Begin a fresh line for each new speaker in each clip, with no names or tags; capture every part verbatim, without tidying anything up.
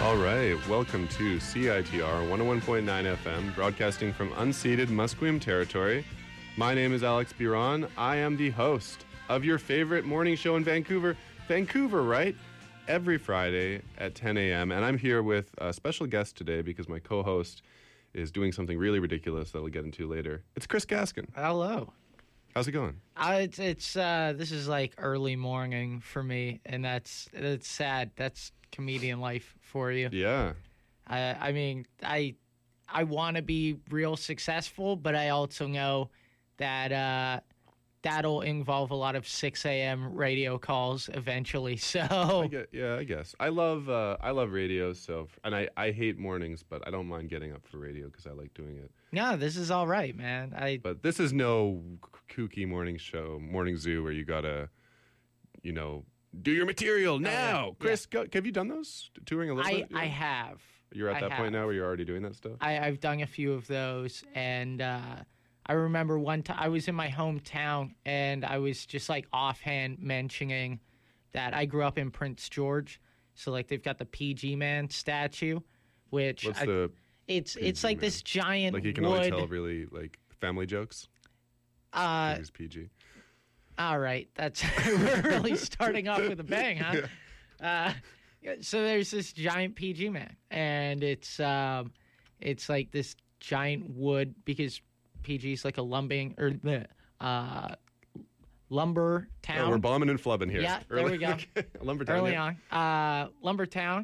All right, welcome to C I T R one oh one point nine F M, broadcasting from unceded Musqueam territory. My name is Alex Biron. I am the host of your favorite morning show in Vancouver. Vancouver, right? Every Friday at ten a.m. And I'm here with a special guest today because my co-host is doing something really ridiculous that we'll get into later. It's Chris Gaskin.
Hello.
How's it going?
Uh, it's it's uh, this is like early morning for me, and that's that's sad. That's comedian life for you.
Yeah.
I I mean, I I want to be real successful, but I also know that uh, that'll involve a lot of six a.m. radio calls eventually. So
I get, yeah, I guess I love uh, I love radio. So and I, I hate mornings, but I don't mind getting up for radio because I like doing it.
no, this is all right, man. I
But this is no kooky morning show, morning zoo where you gotta, you know, do your material now.
yeah.
Chris, go, have you done those touring a little
I
bit?
I have.
You're at
I
that point
have.
now where you're already doing that stuff.
I, I've done a few of those, and uh, I remember one time I was in my hometown, and I was just like offhand mentioning that I grew up in Prince George, so like they've got the P G Man statue, which
What's
I,
the
it's
P G
it's like
Man?
this giant
like you can
wood.
only tell really like family jokes?
uh,
He's P G.
all right, that's we're really starting off with a bang, huh? Uh, yeah, so there's this giant P G Man, and it's um, it's like this giant wood because P G's like a lumbing or the uh, lumber town.
Oh, we're bombing and flubbing here.
Yeah, there we go.
Lumber town.
Early
yeah.
on, uh, lumber town.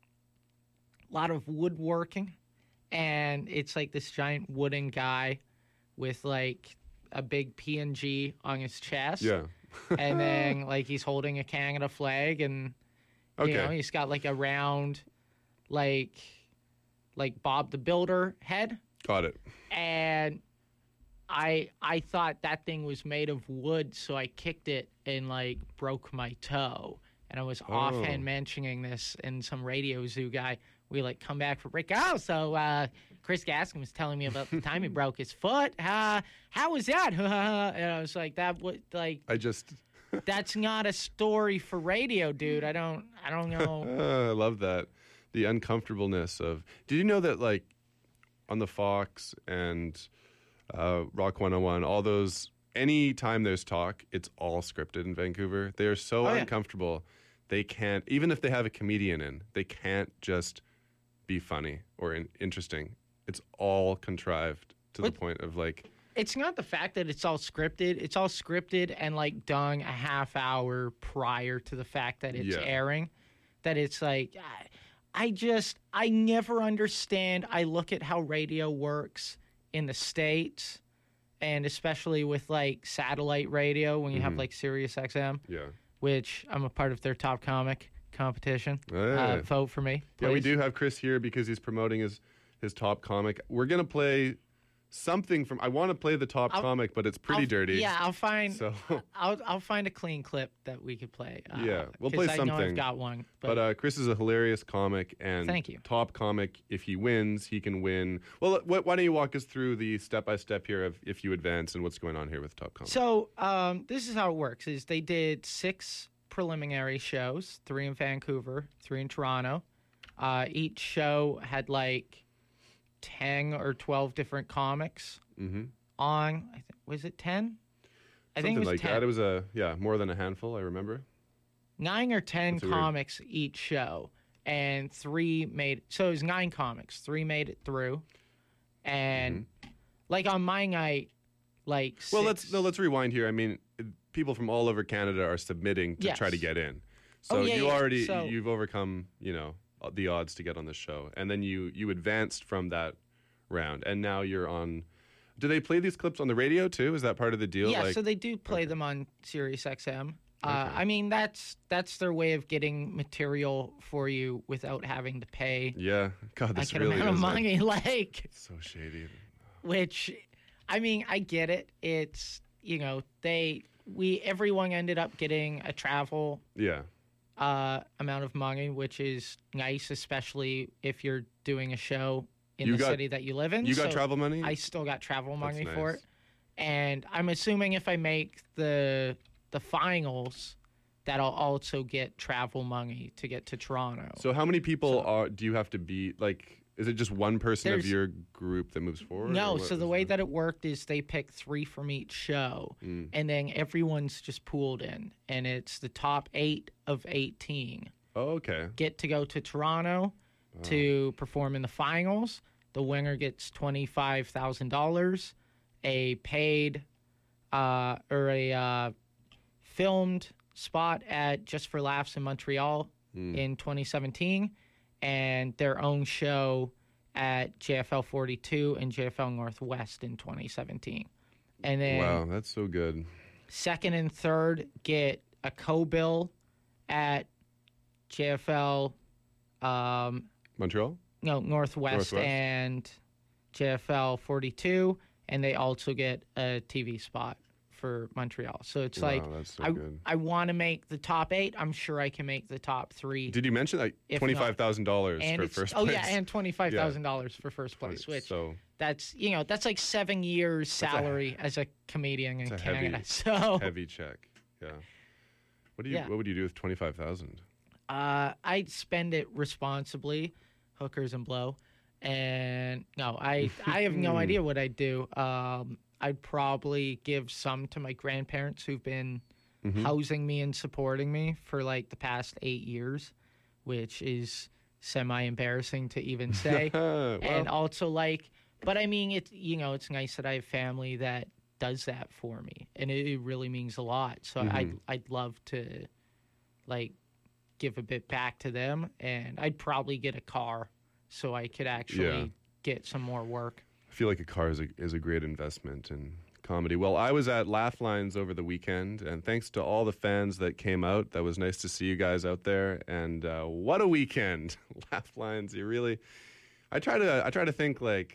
A lot of woodworking, and it's like this giant wooden guy with like a big P N G on his chest.
Yeah.
and then like he's holding a Canada flag, and
Okay.
you know he's got like a round, like, like Bob the Builder head,
Got it.
and I I thought that thing was made of wood, so I kicked it and like broke my toe, and I was
Oh.
offhand mentioning this, and some Radio Zoo guy. We like come back for break. Oh, so uh, Chris Gaskin was telling me about the time he broke his foot. Uh, how was that? and I was like, that would like.
I just
That's not a story for radio, dude. I don't I don't know.
Uh, I love that. The uncomfortableness of. Did you know that, like, on the Fox and uh, Rock one oh one, all those, any time there's talk, it's all scripted in Vancouver. They are so
Oh, yeah.
uncomfortable. They can't, even if they have a comedian in, they can't just be funny or in, interesting. It's all contrived to
What-
the point of, like,
It's not the fact that it's all scripted. It's all scripted and like done a half hour prior to the fact that it's
Yeah.
airing. That it's like I, I just I never understand. I look at how radio works in the States, and especially with like satellite radio when you have
Mhm.
like Sirius X M,
yeah.
which I'm a part of their top comic competition.
Hey.
Uh, vote for me.
Yeah, we
please.
do have Chris here because he's promoting his, his top comic. We're going to play something from, I want to play the top
I'll-
comic, but it's pretty
I'll-
dirty.
Yeah, I'll find.
So,
I'll I'll find a clean clip that we could play. Uh,
Yeah, we'll
'cause
play
I know
something.
I've got one.
but
But,
uh, Chris is a hilarious comic and
Thank you.
top comic. If he wins, he can win. Well, wh- why don't you walk us through the step-by-step here of if you advance and what's going on here with top comic?
so um, this is how it works: is they did six preliminary shows, three in Vancouver, three in Toronto. Uh, each show had like ten or twelve different comics
mm-hmm.
on. I think was it ten? I
Something
think it was
like
ten.
that. It was a, yeah, more than a handful, I remember.
Nine or ten
That's weird.
comics each show, and three made. So it was nine comics. Three made it through, and like on my night, like
Mm-hmm. Well, let's
six-
no, let's rewind here. I mean, people from all over Canada are submitting to
Yes.
try to get in. So
Oh, yeah,
you
yeah.
already
So-
you've overcome, you know, the odds to get on this show, and then you you advanced from that round, and now you're on. Do they play these clips on the radio too? Is that part of the deal?
Yeah,
like,
so they do play
okay.
them on Sirius X M. Uh,
Okay.
I mean, that's that's their way of getting material for you without having to pay
yeah, God,
a
this
good
really
amount of
is like,
money. Like,
so shady.
which, I mean, I get it. It's you know they we everyone ended up getting a travel
Yeah,
uh, amount of money, which is nice, especially if you're doing a show in
You
the
got-
city that you live in.
you got
So
travel money.
I still got travel money for
nice.
it, and I'm assuming if I make the the finals, that'll also get travel money to get to Toronto.
So how many people
So-
are do you have to be like? Is it just one person of
There's-
your group that moves forward?
No,
or what
so the
is
way that it worked is they pick three from each show,
Mm.
and then everyone's just pooled in, and it's the top eight of eighteen
Oh, okay.
get to go to Toronto to perform in the finals. The winner gets twenty-five thousand dollars, a paid uh, or a uh, filmed spot at Just for Laughs in Montreal
Mm.
in twenty seventeen, and their own show at J F L forty-two and J F L Northwest in twenty seventeen. And then
Wow, that's so good.
second and third get a co-bill at J F L um,
Montreal?
no Northwest,
Northwest.
and J F L forty-two, and they also get a T V spot for Montreal. So it's like
Wow, that's so
I
good.
I want to make the top eight. I'm sure I can make the top three.
Did you mention like
If not-
twenty-five thousand dollars
and
for
it's,
first
oh
place?
yeah, and twenty-five thousand dollars for first place, which
so
that's you know that's like seven years
a-
salary as a comedian in
it's a
Canada.
heavy-
so
heavy check. Yeah. What do you?
Yeah.
What would you do with twenty-five thousand?
Uh, I'd spend it responsibly, hookers and blow, and no, I I have no idea what I'd do. Um, I'd probably give some to my grandparents who've been
Mhm.
housing me and supporting me for like the past eight years, which is semi embarrassing to even say.
well,
And also like, but I mean, it's you know, it's nice that I have family that does that for me, and it, it really means a lot. So
Mhm.
I'd I'd love to, like, give a bit back to them, and I'd probably get a car so I could actually
Yeah.
get some more work.
I feel like a car is a, is a great investment in comedy. Well, I was at Laugh Lines over the weekend, and thanks to all the fans that came out, that was nice to see you guys out there. And uh, what a weekend! Laugh Lines, you really. I try to I try to think like,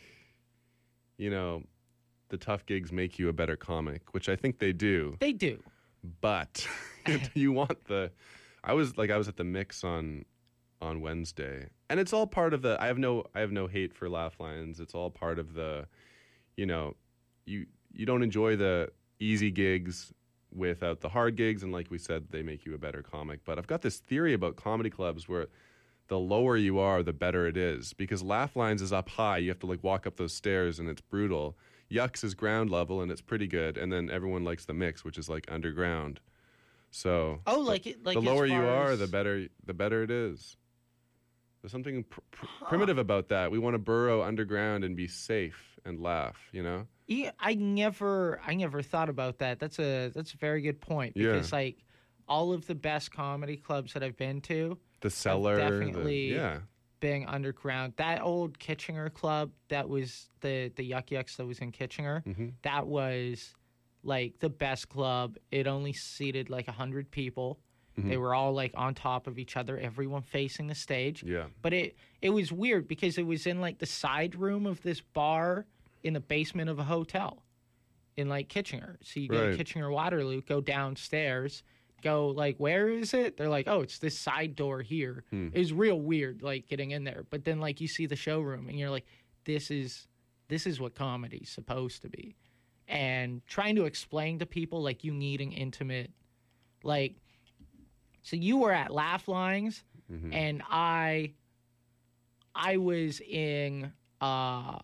you know, the tough gigs make you a better comic, which I think they do.
They do.
But you want the. I was like I was at the Mix on on Wednesday, and it's all part of the. I have no I have no hate for Laugh Lines. It's all part of the, you know, you you don't enjoy the easy gigs without the hard gigs, and like we said, they make you a better comic. But I've got this theory about comedy clubs where the lower you are, the better it is, because Laugh Lines is up high. You have to like walk up those stairs, and it's brutal. Yucks is ground level, and it's pretty good. And then everyone likes the Mix, which is like underground. So
Oh, like it, like
the
as
lower you
far
are,
as-
the better the better it is. There's something pr- pr- primitive about that. We want to burrow underground and be safe and laugh, you know?
Yeah, I never, I never thought about that. That's a, that's a very good point
Yeah.
because like all of the best comedy clubs that I've been to,
The cellar, the-
definitely-
yeah.
being underground. That old Kitchener club, that was the the Yuck Yucks that was in Kitchener.
hmm
That was like the best club. It only seated like a hundred people.
Mhm.
They were all like on top of each other, everyone facing the stage.
Yeah.
But it it was weird because it was in like the side room of this bar in the basement of a hotel in like Kitchener. So you go
Right.
to Kitchener Waterloo, go downstairs, go like, where is it? They're like, oh, it's this side door here.
Hmm.
It was real weird like getting in there. But then like you see the showroom and you're like, this is this is what comedy's supposed to be. And trying to explain to people like you needing intimate, like, so you were at Laugh Lines
Mhm.
and I I was in uh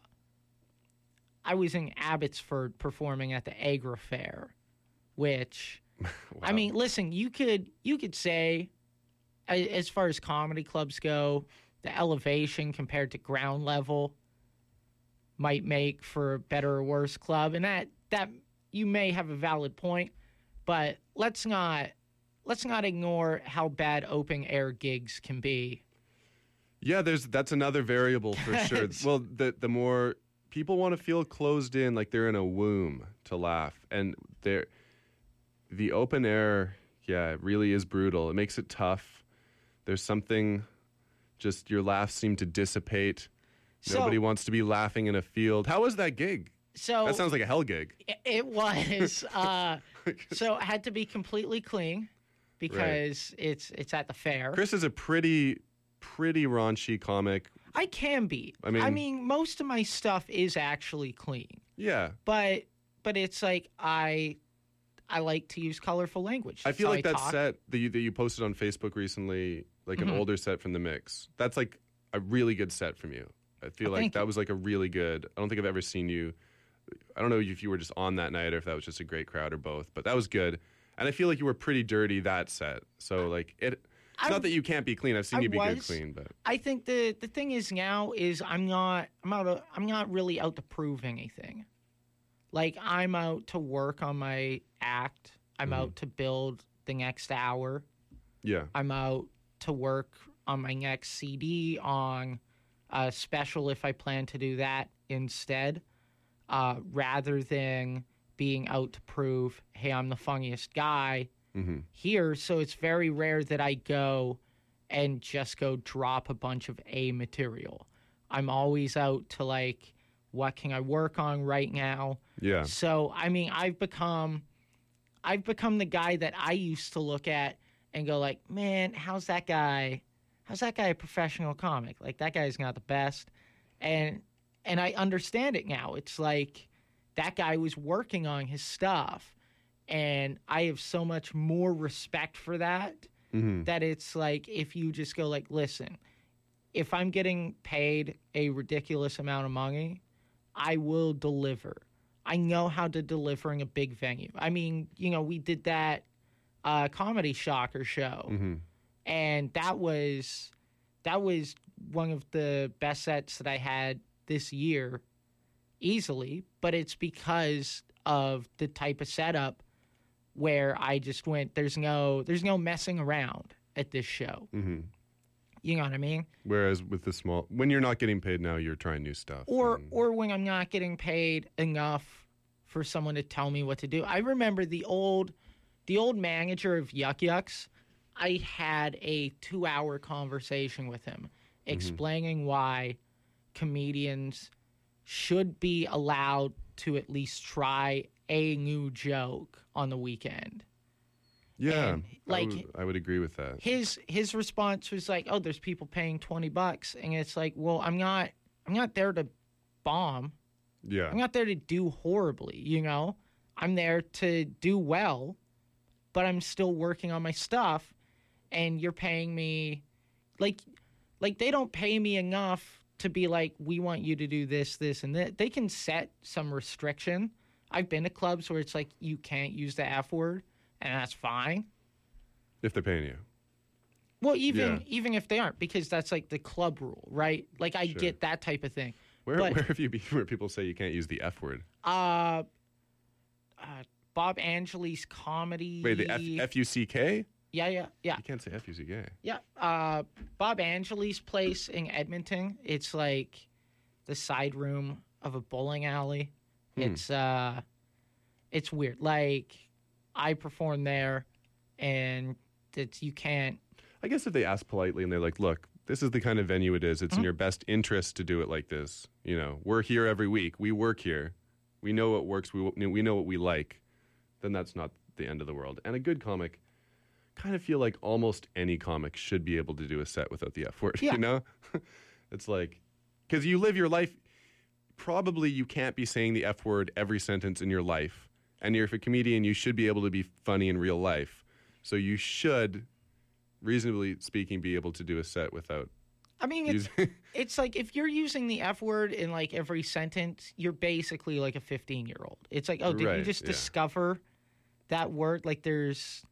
I was in Abbotsford performing at the Agra Fair, which I
Wow.
mean, listen, you could you could say a- as far as comedy clubs go, the elevation compared to ground level might make for a better or worse club, and that that you may have a valid point, but let's not let's not ignore how bad open air gigs can be.
Yeah, there's that's another variable for sure.
It's-
Well, the the more people want to feel closed in, like they're in a womb to laugh, and they're the open air. Yeah, it really is brutal. It makes it tough. There's something, just your laughs seem to dissipate.
So-
Nobody wants to be laughing in a field. How was that gig?
So
That sounds like a hell gig.
it, it was uh, so it had to be completely clean because it's it's at the fair.
Chris is a pretty, pretty raunchy comic.
I can be.
I mean-
I mean, most of my stuff is actually clean,
Yeah,
but but it's like I I like to use colorful language.
I
That's
feel
how
like
I
that
talk.
set that you, that you posted on Facebook recently, like an
Mhm.
older set from the mix. That's like a really good set from you. I feel
Oh,
like
thank
that
you.
was like a really good. I don't think I've ever seen you. I don't know if you were just on that night or if that was just a great crowd or both, but that was good. And I feel like you were pretty dirty that set. So like it. It's
I-
not that you can't be clean. I've seen
I
you be good
was.
clean, but
I think the the thing is now is I'm not I'm out of, I'm not really out to prove anything. Like I'm out to work on my act. I'm
Mhm.
out to build the next hour.
yeah,
I'm out to work on my next C D, on a special if I plan to do that instead, uh, rather than being out to prove, hey, I'm the funniest guy
hmm
here. So it's very rare that I go and just go drop a bunch of A material. I'm always out to like, what can I work on right now?
yeah,
So I mean, I've become, I've become the guy that I used to look at and go like, man, how's that guy? How's that guy a professional comic? Like that guy's not the best, and and I understand it now. It's like that guy was working on his stuff, and I have so much more respect for that.
hmm
That it's like if you just go like, listen, if I'm getting paid a ridiculous amount of money, I will deliver. I know how to deliver in a big venue. I mean, you know, we did that uh, Comedy Shocker show,
hmm
and that was that was one of the best sets that I had this year, easily. But it's because of the type of setup where I just went. There's no there's no messing around at this show.
hmm
You know what I mean?
Whereas with the small, when you're not getting paid now, you're trying new stuff.
Or
and-
or when I'm not getting paid enough for someone to tell me what to do. I remember the old the old manager of Yuck Yucks. I had a two hour conversation with him explaining why comedians should be allowed to at least try a new joke on the weekend.
yeah,
and,
I
like-
would, I would agree with that.
His his response was like, "Oh, there's people paying twenty bucks," and it's like, "Well, I'm not I'm not there to bomb.
Yeah,
I'm not there to do horribly, you know? I'm there to do well, but I'm still working on my stuff, and you're paying me like like they don't pay me enough to be like, we want you to do this, this, and that. They can set some restriction. I've been to clubs where it's like you can't use the F word, and that's fine.
if they're paying you.
Well, even
Yeah.
even if they aren't, because that's like the club rule, right? Like I
Sure.
get that type of thing.
Where
But-
where have you been where people say you can't use the F word?
Uh, uh Bob Angeli's comedy.
Wait, the F F U C K?
Yeah, yeah, yeah,
You can't say F U C K.
yeah. Uh, Bob Angeli's place in Edmonton. It's like the side room of a bowling alley.
Hmm.
It's uh, it's weird. Like I perform there, and it's you can't.
I guess if they ask politely and they're like, "Look, this is the kind of venue it is. It's
Mm-hmm.
in your best interest to do it like this. You know, we're here every week. We work here. We know what works. We we know what we like." Then that's not the end of the world. And a good comic, kind of feel like almost any comic should be able to do a set without the F word.
Yeah.
You know, it's like because you live your life. Probably you can't be saying the F word every sentence in your life. And you're if a comedian, you should be able to be funny in real life. So you should, reasonably speaking, be able to do a set without
I mean, it's
using.
it's like if you're using the F word in like every sentence, you're basically like a fifteen year old. It's like, oh, did you
Right,
just
yeah.
discover that word? Like, there's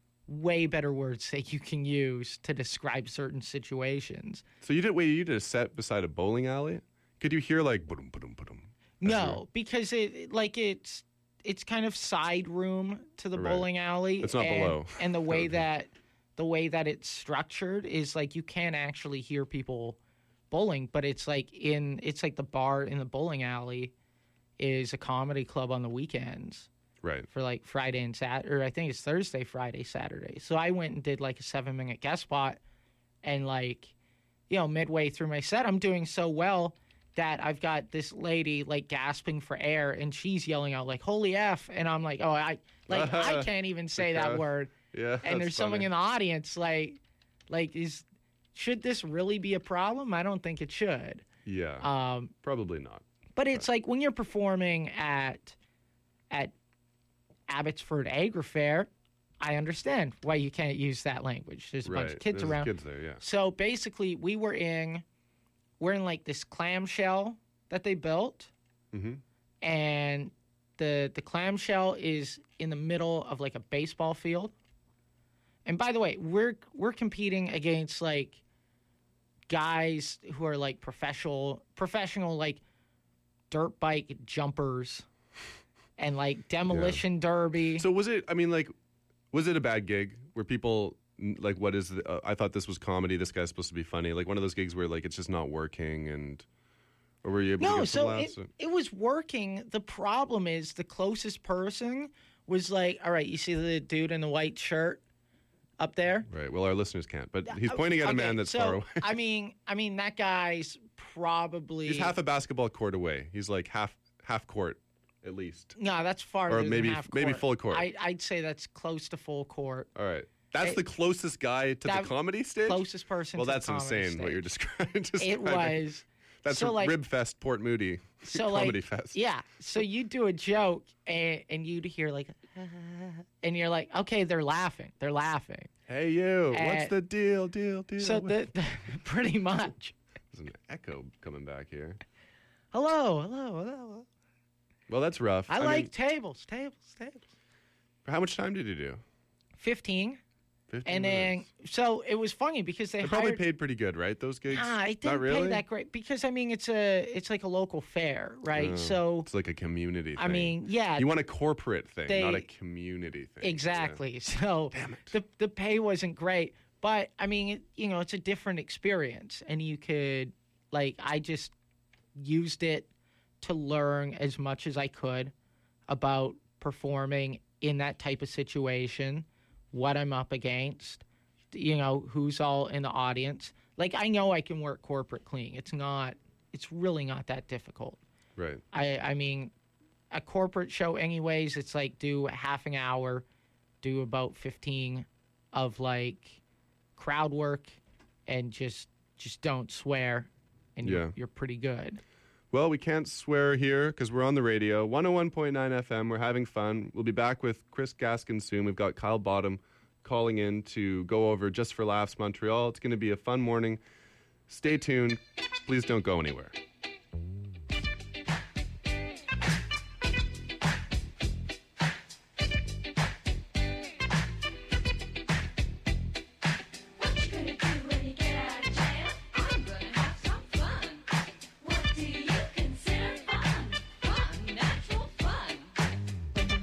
way better words that you can use to describe certain situations.
So you did wait. You did a set beside a bowling alley. Could you hear like boom, boom, boom?
No, because it it- like it's it's kind of side room to the
Right.
bowling alley.
It's not
and,
below.
And the way
Okay.
that the way that it's structured is like you can actually hear people bowling, but it's like in it's like the bar in the bowling alley is a comedy club on the weekends
Right.
for like Friday and Saturday, or I think it's Thursday, Friday, Saturday. So I went and did like a seven minute guest spot, and like, you know, midway through my set, I'm doing so well that I've got this lady like gasping for air, and she's yelling out like "Holy F!" and I'm like, "Oh, I like I can't even say that
crowd.
word."
Yeah.
And there's
that's
someone
funny.
in the audience like, like is should this really be a problem? I don't think it should.
Yeah.
Um,
Probably not.
but it's like when you're performing at at Abbotsford Agri Fair, I understand why you can't use that language. There's a
right.
bunch of kids
There's
around.
kids there, yeah.
So basically, we were in, we're in like this clamshell that they built,
Mm-hmm.
and the the clamshell is in the middle of like a baseball field. And by the way, we're we're competing against like guys who are like professional professional like dirt bike jumpers and like demolition derby.
So was it? I mean, like, was it a bad gig? Where people like, what is? The, uh, I thought this was comedy. This guy's supposed to be funny. Like one of those gigs where like it's just not working, and or were you able to
No,
get some
so
laughs?
it, it was working. The problem is the closest person was like, all right, you see the dude in the white shirt up there?
Right. Well, our listeners can't, but he's pointing at
Okay,
a man that's
so,
far away.
I mean, I mean that guy's probably
He's half a basketball court away. He's like half half court, at least.
No, that's farther
Or maybe
than half
maybe
court.
full court.
I, I'd say that's close to full court.
All right. That's
It-
the closest guy to
that-
the comedy stage?
Closest person.
Well,
to the
that's
comedy
insane what you're
stage.
describing.
It was.
That's
so, like-
Rib Fest, Port Moody.
So
Comedy
like,
Fest.
yeah. So you do a joke and, and you'd hear like, and you're like, okay, they're laughing. They're laughing.
Hey, you. What's
Uh,
the deal, deal, deal?
So the, the pretty much.
There's an echo coming back here.
Hello, hello, hello.
Well, that's rough.
I,
I
like
mean,
tables, tables, tables.
how much time did you do?
Fifteen.
fifteen
And then,
minutes.
so it was funny because they,
They probably
hired.
paid pretty good, right? Those gigs?
Ah, it
Not
didn't
really?
pay that great because I mean it's a it's like a local fair, right?
Oh,
so
it's like a community thing.
I mean, yeah,
you want a corporate thing,
they-
not a community thing.
exactly. So
Damn it.
the the pay wasn't great, but I mean, it, you know, it's a different experience, and you could like I just used it to learn as much as I could about performing in that type of situation, what I'm up against, you know, who's all in the audience. Like I know I can work corporate clean. It's not. It's really not that difficult.
Yeah. Right.
I I mean, a corporate show, anyways. It's like do a half an hour, do about fifteen of like crowd work, and just just don't swear, and
Yeah.
you're, you're pretty good.
Well, we can't swear here because we're on the radio. one oh one point nine F M. We're having fun. We'll be back with Chris Gaskin soon. We've got Kyle Bottom calling in to go over Just for Laughs Montreal. It's going to be a fun morning. Stay tuned. Please don't go anywhere.
What you gonna do when you get out of jail? I'm gonna have some fun. What do you consider fun? Fun, natural fun.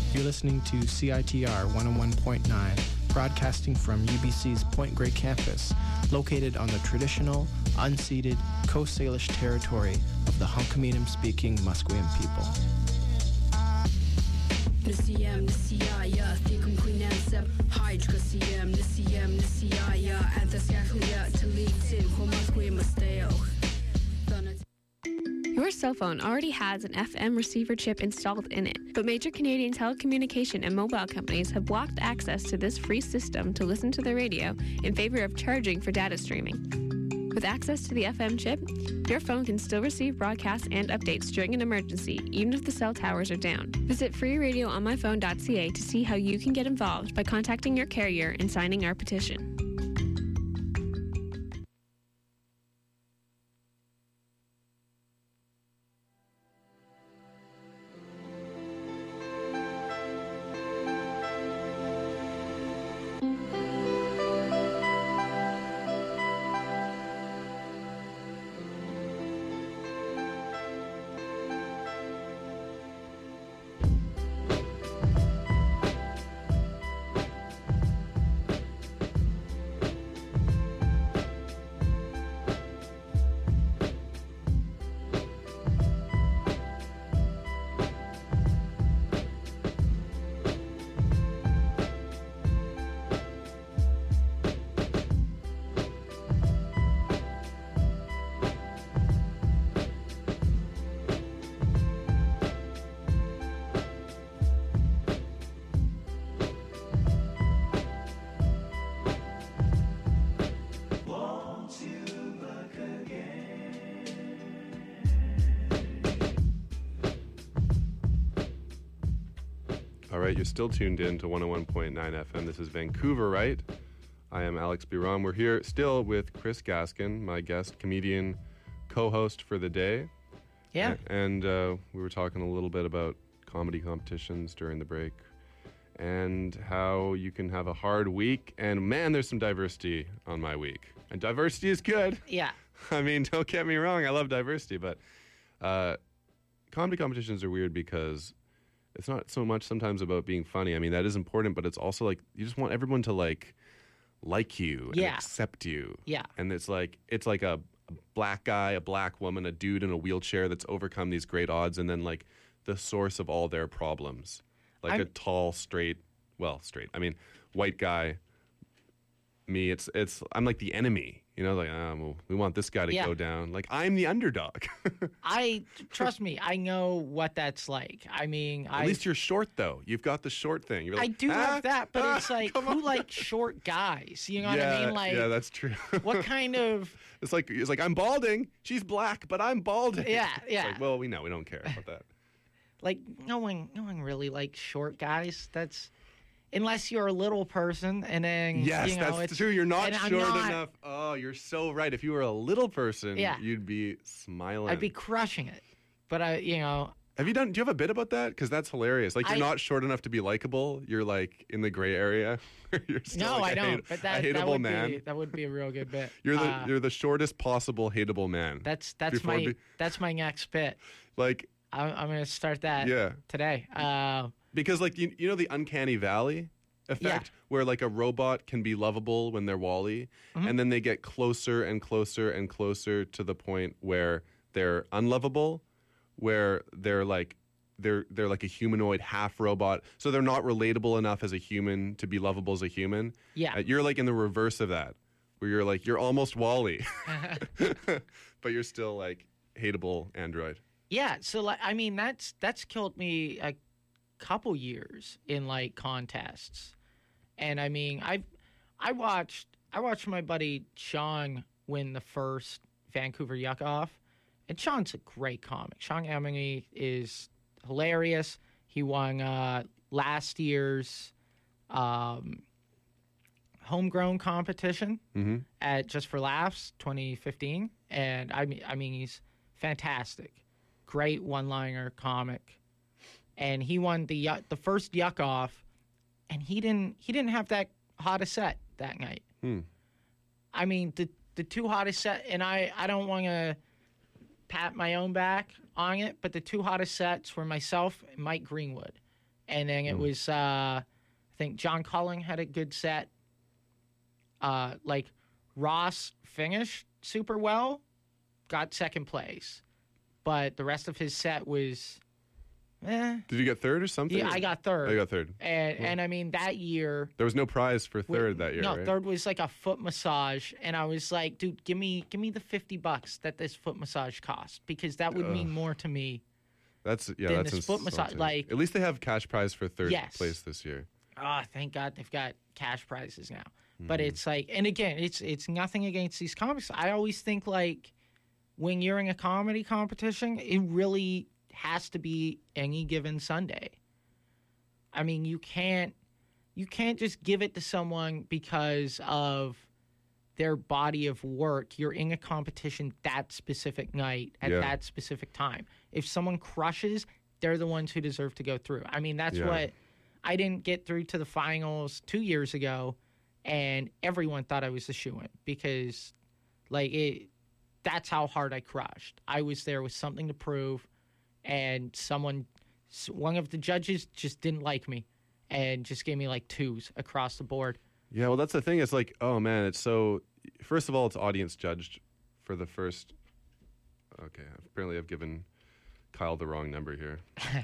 You're listening to C I T R one oh one point nine, broadcasting from U B C's Point Grey campus, located on the traditional, unceded Coast Salish territory of the Hunkaminam-speaking Musqueam people.
Nisiyam nisiyaya thikum kuinansab hydra siyam nisiyam nisiyaya anthasyakuya talitin homasque masteo.
Your cell phone already has an F M receiver chip installed in it, but major Canadian telecommunication and mobile companies have blocked access to this free system to listen to the radio in favor of charging for data streaming. With access to the F M chip, your phone can still receive broadcasts and updates during an emergency, even if the cell towers are down. Visit free radio on my phone dot c a to see how you can get involved by contacting your carrier and signing our petition.
All right, you're still tuned in to one oh one point nine F M. This is Vancouver, right? I am Alex Biron. We're here still with Chris Gaskin, my guest comedian co-host for the day.
Yeah.
A- And uh, we were talking a little bit about comedy competitions during the break and how you can have a hard week. And man, there's some diversity on my week. And diversity is good.
Yeah.
I mean, don't get me wrong. I love diversity, but uh, comedy competitions are weird because it's not so much sometimes about being funny. I mean, that is important, but it's also like you just want everyone to like like you and
Yeah.
accept you.
Yeah.
And it's like it's like a, a black guy, a black woman, a dude in a wheelchair that's overcome these great odds, and then like the source of all their problems, like
I'm-
a tall, straight, well, straight. I mean, white guy. Me, it's it's I'm like the enemy. You know, like um, well, we want this guy to
Yeah.
go down. Like I'm the underdog.
I trust me. I know what that's like. I mean,
At
I
least you're short, though. You've got the short thing. You're
I
like,
do
"Ah,
have that, but
ah,
it's like
come
who
on."
likes short guys? You know
yeah,
what I mean? Like,
yeah, that's true.
what kind of?
It's like it's like I'm balding. She's black, but I'm balding.
Yeah,
It's
yeah.
like, well, we know we don't care about that.
Like no one, no one really likes short guys. That's unless you're a little person, and then
Yes,
you know,
that's
it's,
true. You're not
and I'm
short
not-
enough. Oh, you're so right. If you were a little person,
Yeah.
you'd be smiling.
I'd be crushing it. But I, you know,
Have you done? Do you have a bit about that? Because that's hilarious. Like you're
I-
not short enough to be likable. You're like in the gray area. you're still
no,
like
I
a
don't.
hate-
but
a
that, that
hateable
would
man.
be that would be a real good bit.
You're the
Uh,
you're the shortest possible hateable man.
that's that's
before
my
be-
that's my next bit.
like
I'm, I'm gonna start that
yeah.
today. Uh,
Because like you, you know the uncanny valley effect where like a robot can be lovable when they're Wall-E
Mhm.
and then they get closer and closer and closer to the point where they're unlovable, where they're like they're they're like a humanoid half robot, so they're not relatable enough as a human to be lovable as a human.
yeah.
Uh, you're like in the reverse of that, where you're like you're almost Wall-E, but you're still like hateable android.
Yeah, so like I mean that's that's killed me a couple years in like contests. And I mean I I watched I watched my buddy Sean win the first Vancouver Yuck Off. And Sean's a great comic. Sean Emily is hilarious. He won uh, last year's um, homegrown competition
Mm-hmm.
at Just for Laughs twenty fifteen, and I mean, I mean, he's fantastic, great one-liner comic, and he won the Yuck- the first Yuck Off, and he didn't he didn't have that hottest set that night.
Hmm.
I mean, the the two hottest set, and I I don't want to pat my own back on it, but the two hottest sets were myself and Mike Greenwood, and then it
Mm.
was uh, I think John Culling had a good set. Uh, like Ross finished super well, got second place, but the rest of his set was, eh.
Did you get third or something?
Yeah, I got third.
I got third.
and and I mean that year.
There was no prize for
we-
third that year,
No,
right?
third was like a foot massage, and I was like, dude, give me give me the fifty bucks that this foot massage cost, because that would mean
Ugh.
more to me.
That's yeah,
Then
that's
this foot massage,
insulting.
like-
At least they have cash prize for third
Yes.
place this year.
Oh, thank God they've got cash prizes now. But
Mm-hmm.
it's like, and again, it's it's nothing against these comics. I always think like when you're in a comedy competition, it really has to be any given Sunday. I mean, you can't you can't just give it to someone because of their body of work. You're in a competition that specific night at
Yeah.
that specific time. If someone crushes, they're the ones who deserve to go through. I mean, that's
Yeah.
what I didn't get through to the finals two years ago, and everyone thought I was the shoo-in because, like, it. That's how hard I crushed. I was there with something to prove, and someone, s- one of the judges, just didn't like me, and just gave me like twos across the board.
Yeah, well, that's the thing. It's like, oh man, it's so. First of all, it's audience judged for the first. Okay, apparently I've given Kyle the wrong number here.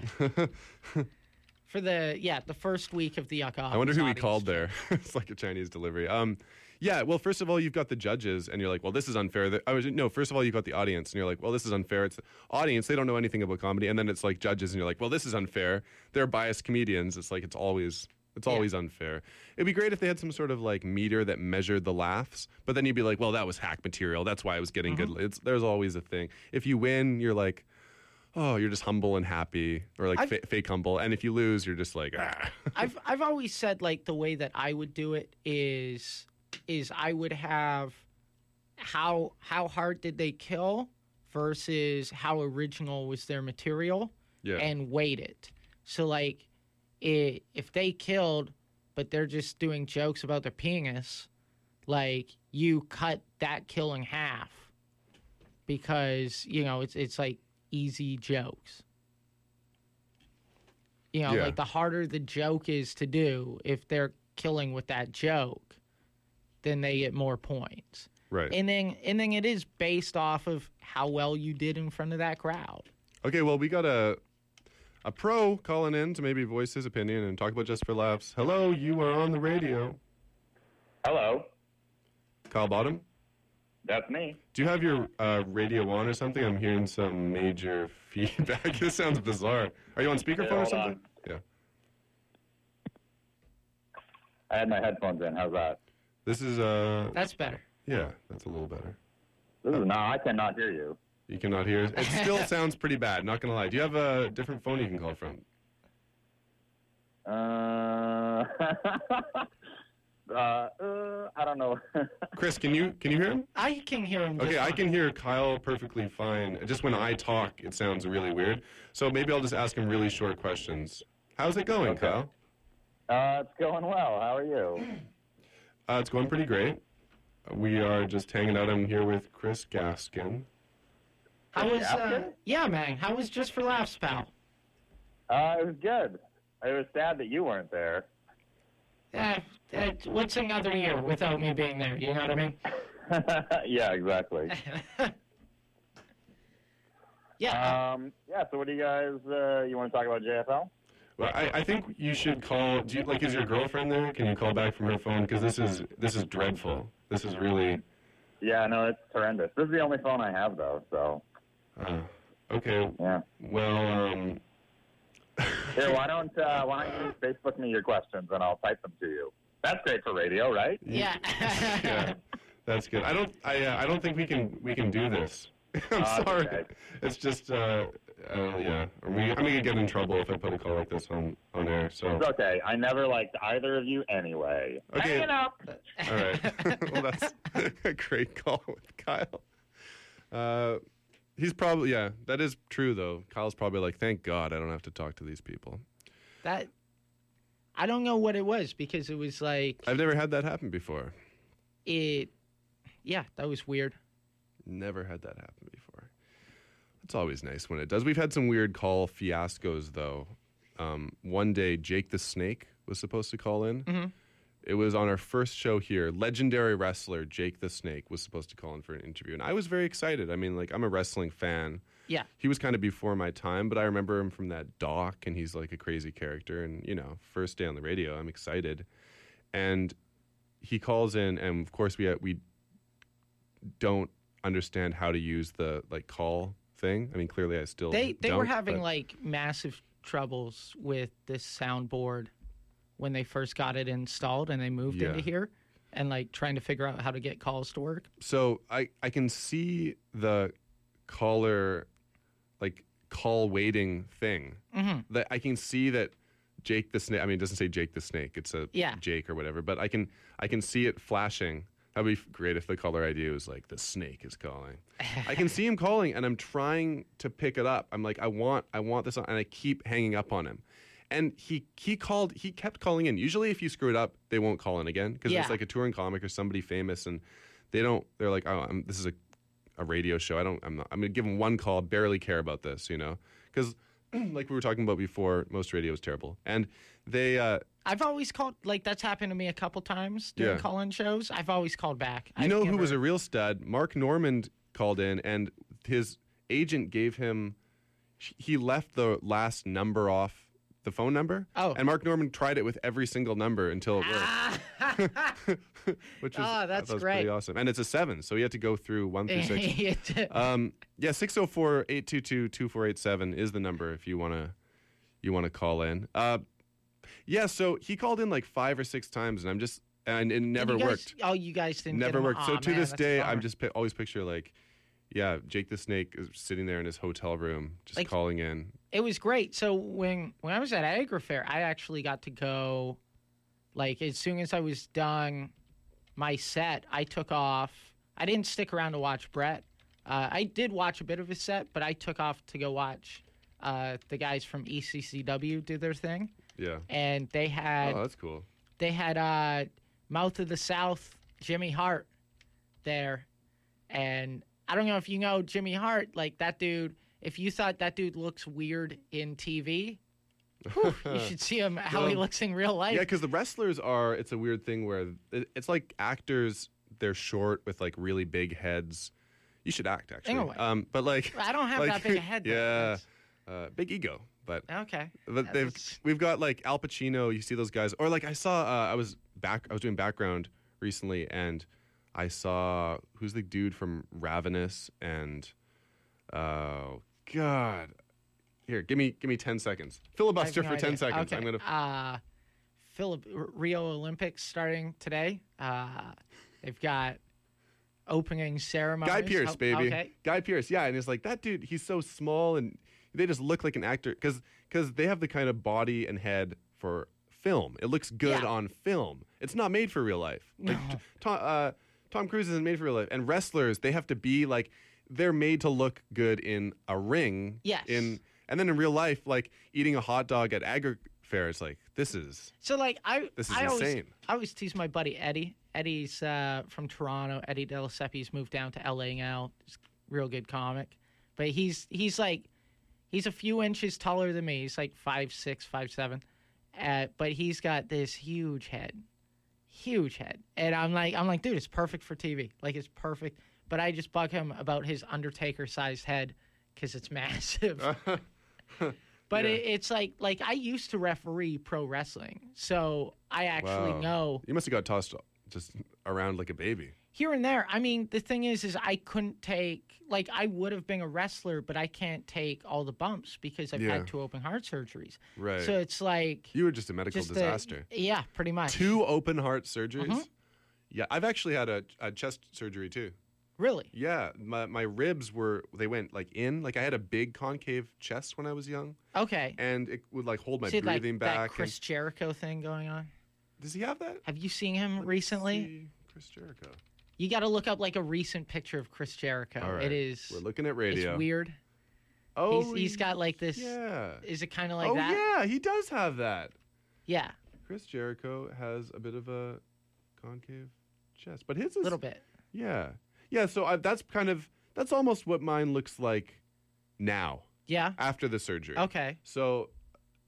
For the yeah, the first week of the Yucca.
I wonder who he called there. It's like a Chinese delivery. Um, yeah. Well, first of all, you've got the judges, and you're like, well, this is unfair. The- I was no. First of all, you've got the audience, and you're like, well, this is unfair. It's the audience; they don't know anything about comedy, and then it's like judges, and you're like, well, this is unfair. They're biased comedians. It's like it's always. It's
Yeah.
always unfair. It'd be great if they had some sort of like meter that measured the laughs, but then you'd be like, well, that was hack material. That's why I was getting
Mm-hmm.
good. It's, there's always a thing. If you win, you're like, oh, you're just humble and happy, or like
I've-
fa- fake humble. And if you lose, you're just like, ah.
I've I've always said like the way that I would do it is is I would have how how hard did they kill versus how original was their material
Yeah.
and weight it. So like it, if they killed but they're just doing jokes about their penis, like you cut that kill in half because you know it's it's like easy jokes. You know,
Yeah.
like the harder the joke is to do, if they're killing with that joke, then they get more points.
Right.
And then and then it is based off of how well you did in front of that crowd.
Okay, well, we got a a pro calling in to maybe voice his opinion and talk about Just for Laughs. Hello, you are on the radio.
Hello,
Kyle Bottom,
that's me.
do you have your uh, radio on or something? I'm hearing some major feedback. This sounds bizarre. Are you on speakerphone
Yeah,
or
hold
something?
on.
Yeah.
I had my headphones in. How's that?
This is, uh,
That's better.
yeah, that's a little better.
This is no, I cannot hear you.
You cannot hear. It still sounds pretty bad, not going to lie. Do you have a different phone you can call from?
Uh, uh, uh I don't know.
Chris, can you can you hear him?
I can hear him. just
Okay, I
fine.
can hear Kyle perfectly fine. Just when I talk, it sounds really weird. So maybe I'll just ask him really short questions. How's it going,
Okay.
Kyle?
Uh, it's going well. How are you?
Uh, it's going pretty great. We are just hanging out. I'm here with Chris Gaskin.
How was uh,
After?
yeah, man? How was Just for Laughs, pal?
Uh, it was good. It was sad that you weren't there.
Uh, uh, what's another year without me being there? You know what I mean?
Yeah, exactly.
Yeah.
Um, yeah. So, what do you guys? Uh, you want to talk about J F L?
Well, I, I think you should call. Do you, like, is your girlfriend there? Can you call back from her phone? Because this is this is dreadful. This is really.
Yeah, no, it's horrendous. This is the only phone I have, though. So,
Uh, okay.
yeah.
Well, um.
Here, why don't uh, why don't you Facebook me your questions and I'll type them to you. That's great for radio, right?
yeah.
Yeah, that's good. I don't. I. Uh, I don't think we can. We can do this. I'm
Oh,
sorry.
okay.
It's just. Uh, uh, yeah. We, I'm gonna get in trouble if I put a call like this on on air. So.
It's okay. I never liked either of you anyway.
Okay.
Hang it up.
All right. Well, that's a great call with Kyle. Uh, he's probably yeah. That is true though. Kyle's probably like, thank God I don't have to talk to these people.
That I don't know what it was because it was like
I've never had that happen before.
it. Yeah, that was weird.
Never had that happen before. It's always nice when it does. We've had some weird call fiascos though. um, one day Jake the Snake was supposed to call in.
Mhm.
It was on our first show here. Legendary wrestler Jake the Snake was supposed to call in for an interview, and I was very excited. I mean, like, I'm a wrestling fan.
Yeah.
He was kind of before my time, but I remember him from that doc, and he's like a crazy character. And, you know, first day on the radio, I'm excited. And he calls in, and of course we we don't understand how to use the like call thing. I mean, clearly I still
They they
don't,
were having
but-
like massive troubles with this soundboard when they first got it installed and they moved
Yeah.
into here, and like trying to figure out how to get calls to work.
So I I can see the caller like call waiting thing.
Mm-hmm.
That I can see that Jake the Snake. I mean, it doesn't say Jake the Snake. It's a
Yeah.
Jake or whatever. But I can I can see it flashing. That'd be great if the caller I D was like the snake is calling. I can see him calling, and I'm trying to pick it up. I'm like, I want I want this on, and I keep hanging up on him. And he he called. He kept calling in. Usually, if you screw it up, they won't call in again because
Yeah.
it's like a touring comic or somebody famous, and they don't. They're like, oh, I'm, this is a a radio show. I don't. I'm not. I'm gonna give him one call. Barely care about this, you know, because like we were talking about before, most radio is terrible, and they. Uh,
I've always called, like, that's happened to me a couple times doing
Yeah.
call-in shows. I've always called back.
You
I've
know who
never-
was a real stud? Mark Normand called in, and his agent gave him. He left the last number off the phone number.
Oh.
And Mark Normand tried it with every single number until it worked. Which was,
Ah,
I
that's
thought was
great.
pretty awesome. And it's a seven, so he had to go through one through six.
It-
Um, yeah, six oh four, eight two two, two four eight seven is the number if you want to you want to call in. Uh, yeah, so he called in like five or six times, and I'm just and it
Did
never
you guys-
worked.
Oh, you guys didn't get
Never
him?
worked. So
Aw,
to
man,
this
that's a
day,
bummer.
I'm just pi- always picture like, yeah, Jake the Snake is sitting there in his hotel room, just
Like-
calling in.
It was great. So when when I was at Agra Fair, I actually got to go. Like, as soon as I was done my set, I took off. I didn't stick around to watch Brett. Uh, I did watch a bit of his set, but I took off to go watch uh, the guys from E C C W do their thing,
Yeah.
and they had
Oh, that's cool.
they had uh, Mouth of the South Jimmy Hart there, and I don't know if you know Jimmy Hart. Like, that dude, if you thought that dude looks weird in T V, whew, you should see him how he
Well,
looks in real life.
Yeah, because the wrestlers are. It's a weird thing where it- it's like actors. They're short with like really big heads. You should act actually.
Anyway.
Um, but like
I don't have
like,
that big a head. Though.
Yeah,
That's-
uh, big ego, but.
Okay.
But they've
That's-
we've got like Al Pacino. You see those guys, or like I saw. Uh, I was back. I was doing background recently, and I saw who's the dude from Ravenous, and oh god, here, give me give me ten seconds.
I have
Filibuster
no
for ten
idea.
seconds.
Okay.
I'm gonna.
Uh, Philip Rio Olympics starting today. Uh, they've got opening ceremonies.
Guy Pearce,
Oh,
baby.
Okay.
Guy Pearce, yeah, and it's like that dude. He's so small, and they just look like an actor because because they have the kind of body and head for film. It looks good
Yeah.
on film. It's not made for real life. Like,
No.
Tom, uh, Tom Cruise isn't made for real life, and wrestlers they have to be like they're made to look good in a ring.
Yes.
In and then in real life, like eating a hot dog at Agri Fair, it's like this is
So like I,
This is
I always,
insane.
I always tease my buddy Eddie. Eddie's uh, from Toronto. Eddie Deliseppi's moved down to L A now. He's a real good comic, but he's he's like he's a few inches taller than me. He's like five six, five seven, uh, but he's got this huge head, huge head, and I'm like I'm like dude, it's perfect for T V. Like it's perfect. But I just bug him about his Undertaker-sized head because it's massive. But
Yeah.
it, it's like like I used to referee pro wrestling, so I actually
Wow.
know
You must have got tossed just around like a baby.
here and there. I mean, the thing is, is I couldn't take like I would have been a wrestler, but I can't take all the bumps because I've
Yeah.
had two open heart surgeries.
Right.
So it's like
You were just a medical
just a-
disaster.
yeah, pretty much.
Two open heart surgeries.
Mhm.
Yeah, I've actually had a, a chest surgery too.
Really?
Yeah, my my ribs were they went like in like I had a big concave chest when I was young,
Okay.
and it would like hold my
See, like
breathing
that
back.
Chris Jericho thing going on.
and, does he have that?
Have you seen him
Let me
recently?
see Chris Jericho.
You got to look up like a recent picture of Chris Jericho.
All right,
It is.
We're looking at radio.
It's weird.
Oh,
he's, he's got like this.
Yeah.
Is it kind of like
oh
that?
yeah, he does have that.
Yeah,
Chris Jericho has a bit of a concave chest, but his
a
is
little bit.
Yeah, yeah. So I, that's kind of that's almost what mine looks like now
Yeah.
after the surgery.
Okay.
So,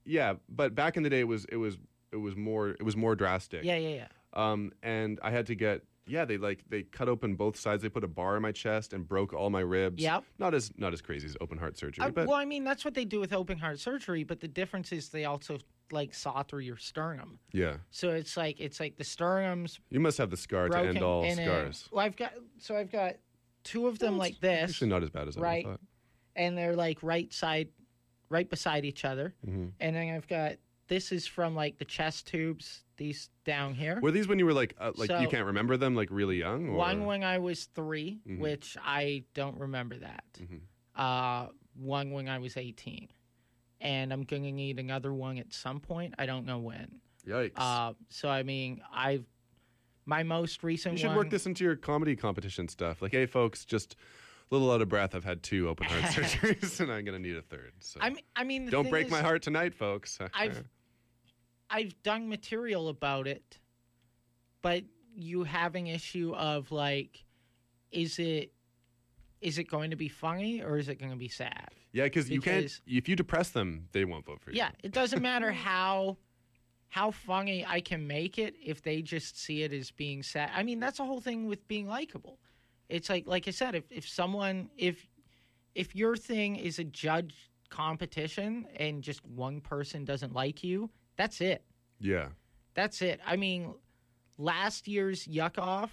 yeah, but back in the day, it was it was it was more it was more drastic.
Yeah, yeah, yeah.
Um, and I had to get yeah, they like they cut open both sides. They put a bar in my chest and broke all my ribs.
Yep.
Not as not as crazy as open heart surgery,
Uh,
but
well, I mean, that's what they do with open heart surgery, but the difference is they also like saw through your sternum.
yeah,
So it's like it's like the sternum's
you must have the scar to
broken.
end all
and then-
scars.
well, I've got so I've got two of them
Well,
like
it's
this,
Actually, not as bad as I
right?
thought.
and they're like right side, right beside each other.
Mhm.
And then I've got this is from like the chest tubes, these down here.
Were these when you were like uh, like you
So-
can't remember them, like really young? Or?
One when I was 3
Mhm.
which I don't remember that.
Mhm.
Uh, one when I was eighteen, and I'm gonna need another one at some point. I don't know when.
Yikes!
Uh, so I mean, I've my most recent
you should
one.
work this into your comedy competition stuff. Like, hey, folks, just a little out of breath. I've had two open heart surgeries, and I'm gonna need a third. So
I mean, I mean, the
don't
thing
break
is,
my heart tonight, folks.
I've I've done material about it, but you have an issue of like, is it is it going to be funny or is it going to be sad?
yeah, because you can't.
because-
If you depress them, they won't vote for you.
Yeah, it doesn't matter how how funny I can make it if they just see it as being sad. I mean, that's the whole thing with being likable. It's like like I said, if if someone if if your thing is a judge competition and just one person doesn't like you, that's it.
Yeah.
That's it. I mean, last year's Yuck Off,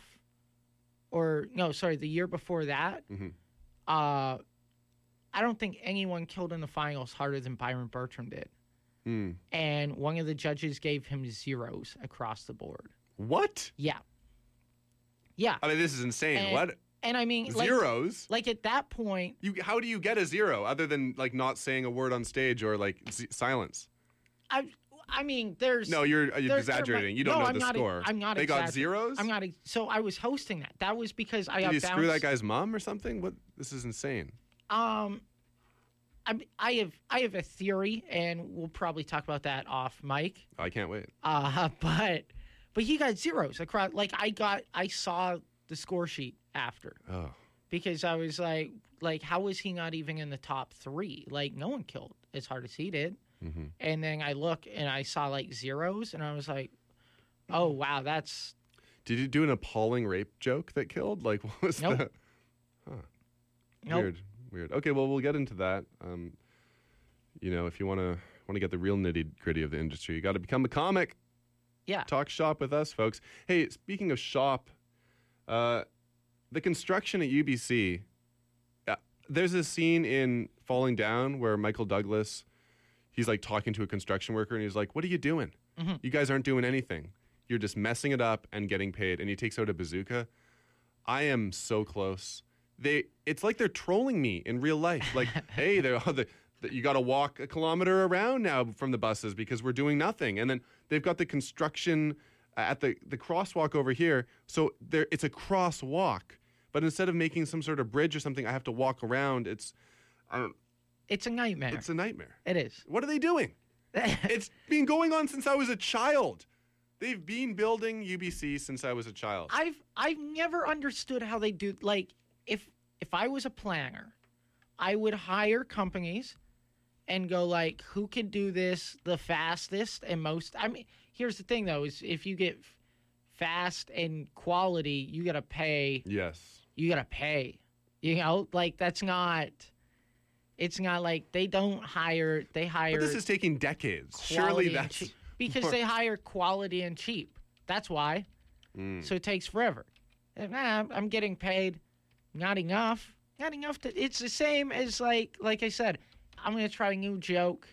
or no, sorry, the year before that,
Mhm.
uh, I don't think anyone killed in the finals harder than Byron Bertram did.
Mm.
And one of the judges gave him zeros across the board.
What?
Yeah. Yeah.
I mean, this is insane.
And-
what?
And I mean, like,
Zeros?
like at that point,
You? How do you get a zero other than like not saying a word on stage or like z- silence?
I, I mean, there's
No, you're, uh, you're
there-
exaggerating.
there
You don't
might-
know
no,
the
I'm not,
score.
I'm not.
They got
exaggerating.
zeros.
I'm not. ex- So I was hosting that. That was because I
Did
got
you screw that
bounced-
guy's mom or something? What? This is insane.
Um, I I have I have a theory, and we'll probably talk about that off mic.
I can't wait.
Uh, but but he got zeros across. Like I got, I saw the score sheet after
Oh.
because I was like, like how was he not even in the top three? Like no one killed as hard as he did.
Mm-hmm.
And then I look and I saw like zeros, and I was like, oh wow, that's
Did you do an appalling rape joke that killed? Like, what was
Nope.
that? Huh.
nope.
Weird. Weird. Okay, well, we'll get into that. Um, you know, if you want to want to get the real nitty gritty of the industry, you got to become a comic.
Yeah.
Talk shop with us, folks. Hey, speaking of shop, uh, the construction at U B C. Uh, there's a scene in Falling Down where Michael Douglas, he's like talking to a construction worker, and he's like, "What are you doing?
Mhm.
You guys aren't doing anything. You're just messing it up and getting paid." And he takes out a bazooka. I am so close. They, it's like they're trolling me in real life. Like, hey, they're, the, the, you got to walk a kilometer around now from the buses because we're doing nothing. And then they've got the construction at the, the crosswalk over here. So there, it's a crosswalk. But instead of making some sort of bridge or something, I have to walk around. It's, I don't,
It's a nightmare.
it's a nightmare.
It is.
What are they doing? It's been going on since I was a child. They've been building U B C since I was a child.
I've I've never understood how they do. Like if if I was a planner, I would hire companies and go like, who can do this the fastest and most. I mean, here's the thing though: is if you get f- fast and quality, you gotta pay.
Yes.
You gotta pay. You know, like that's not. It's not like they don't hire. They hire.
But this is taking decades.
quality
Surely
and
that's
cheap. Because
more-
they hire quality and cheap. That's why.
Mm.
So it takes forever. And, nah, I'm getting paid not enough. Not enough to. It's the same as like like I said. I'm gonna try a new joke.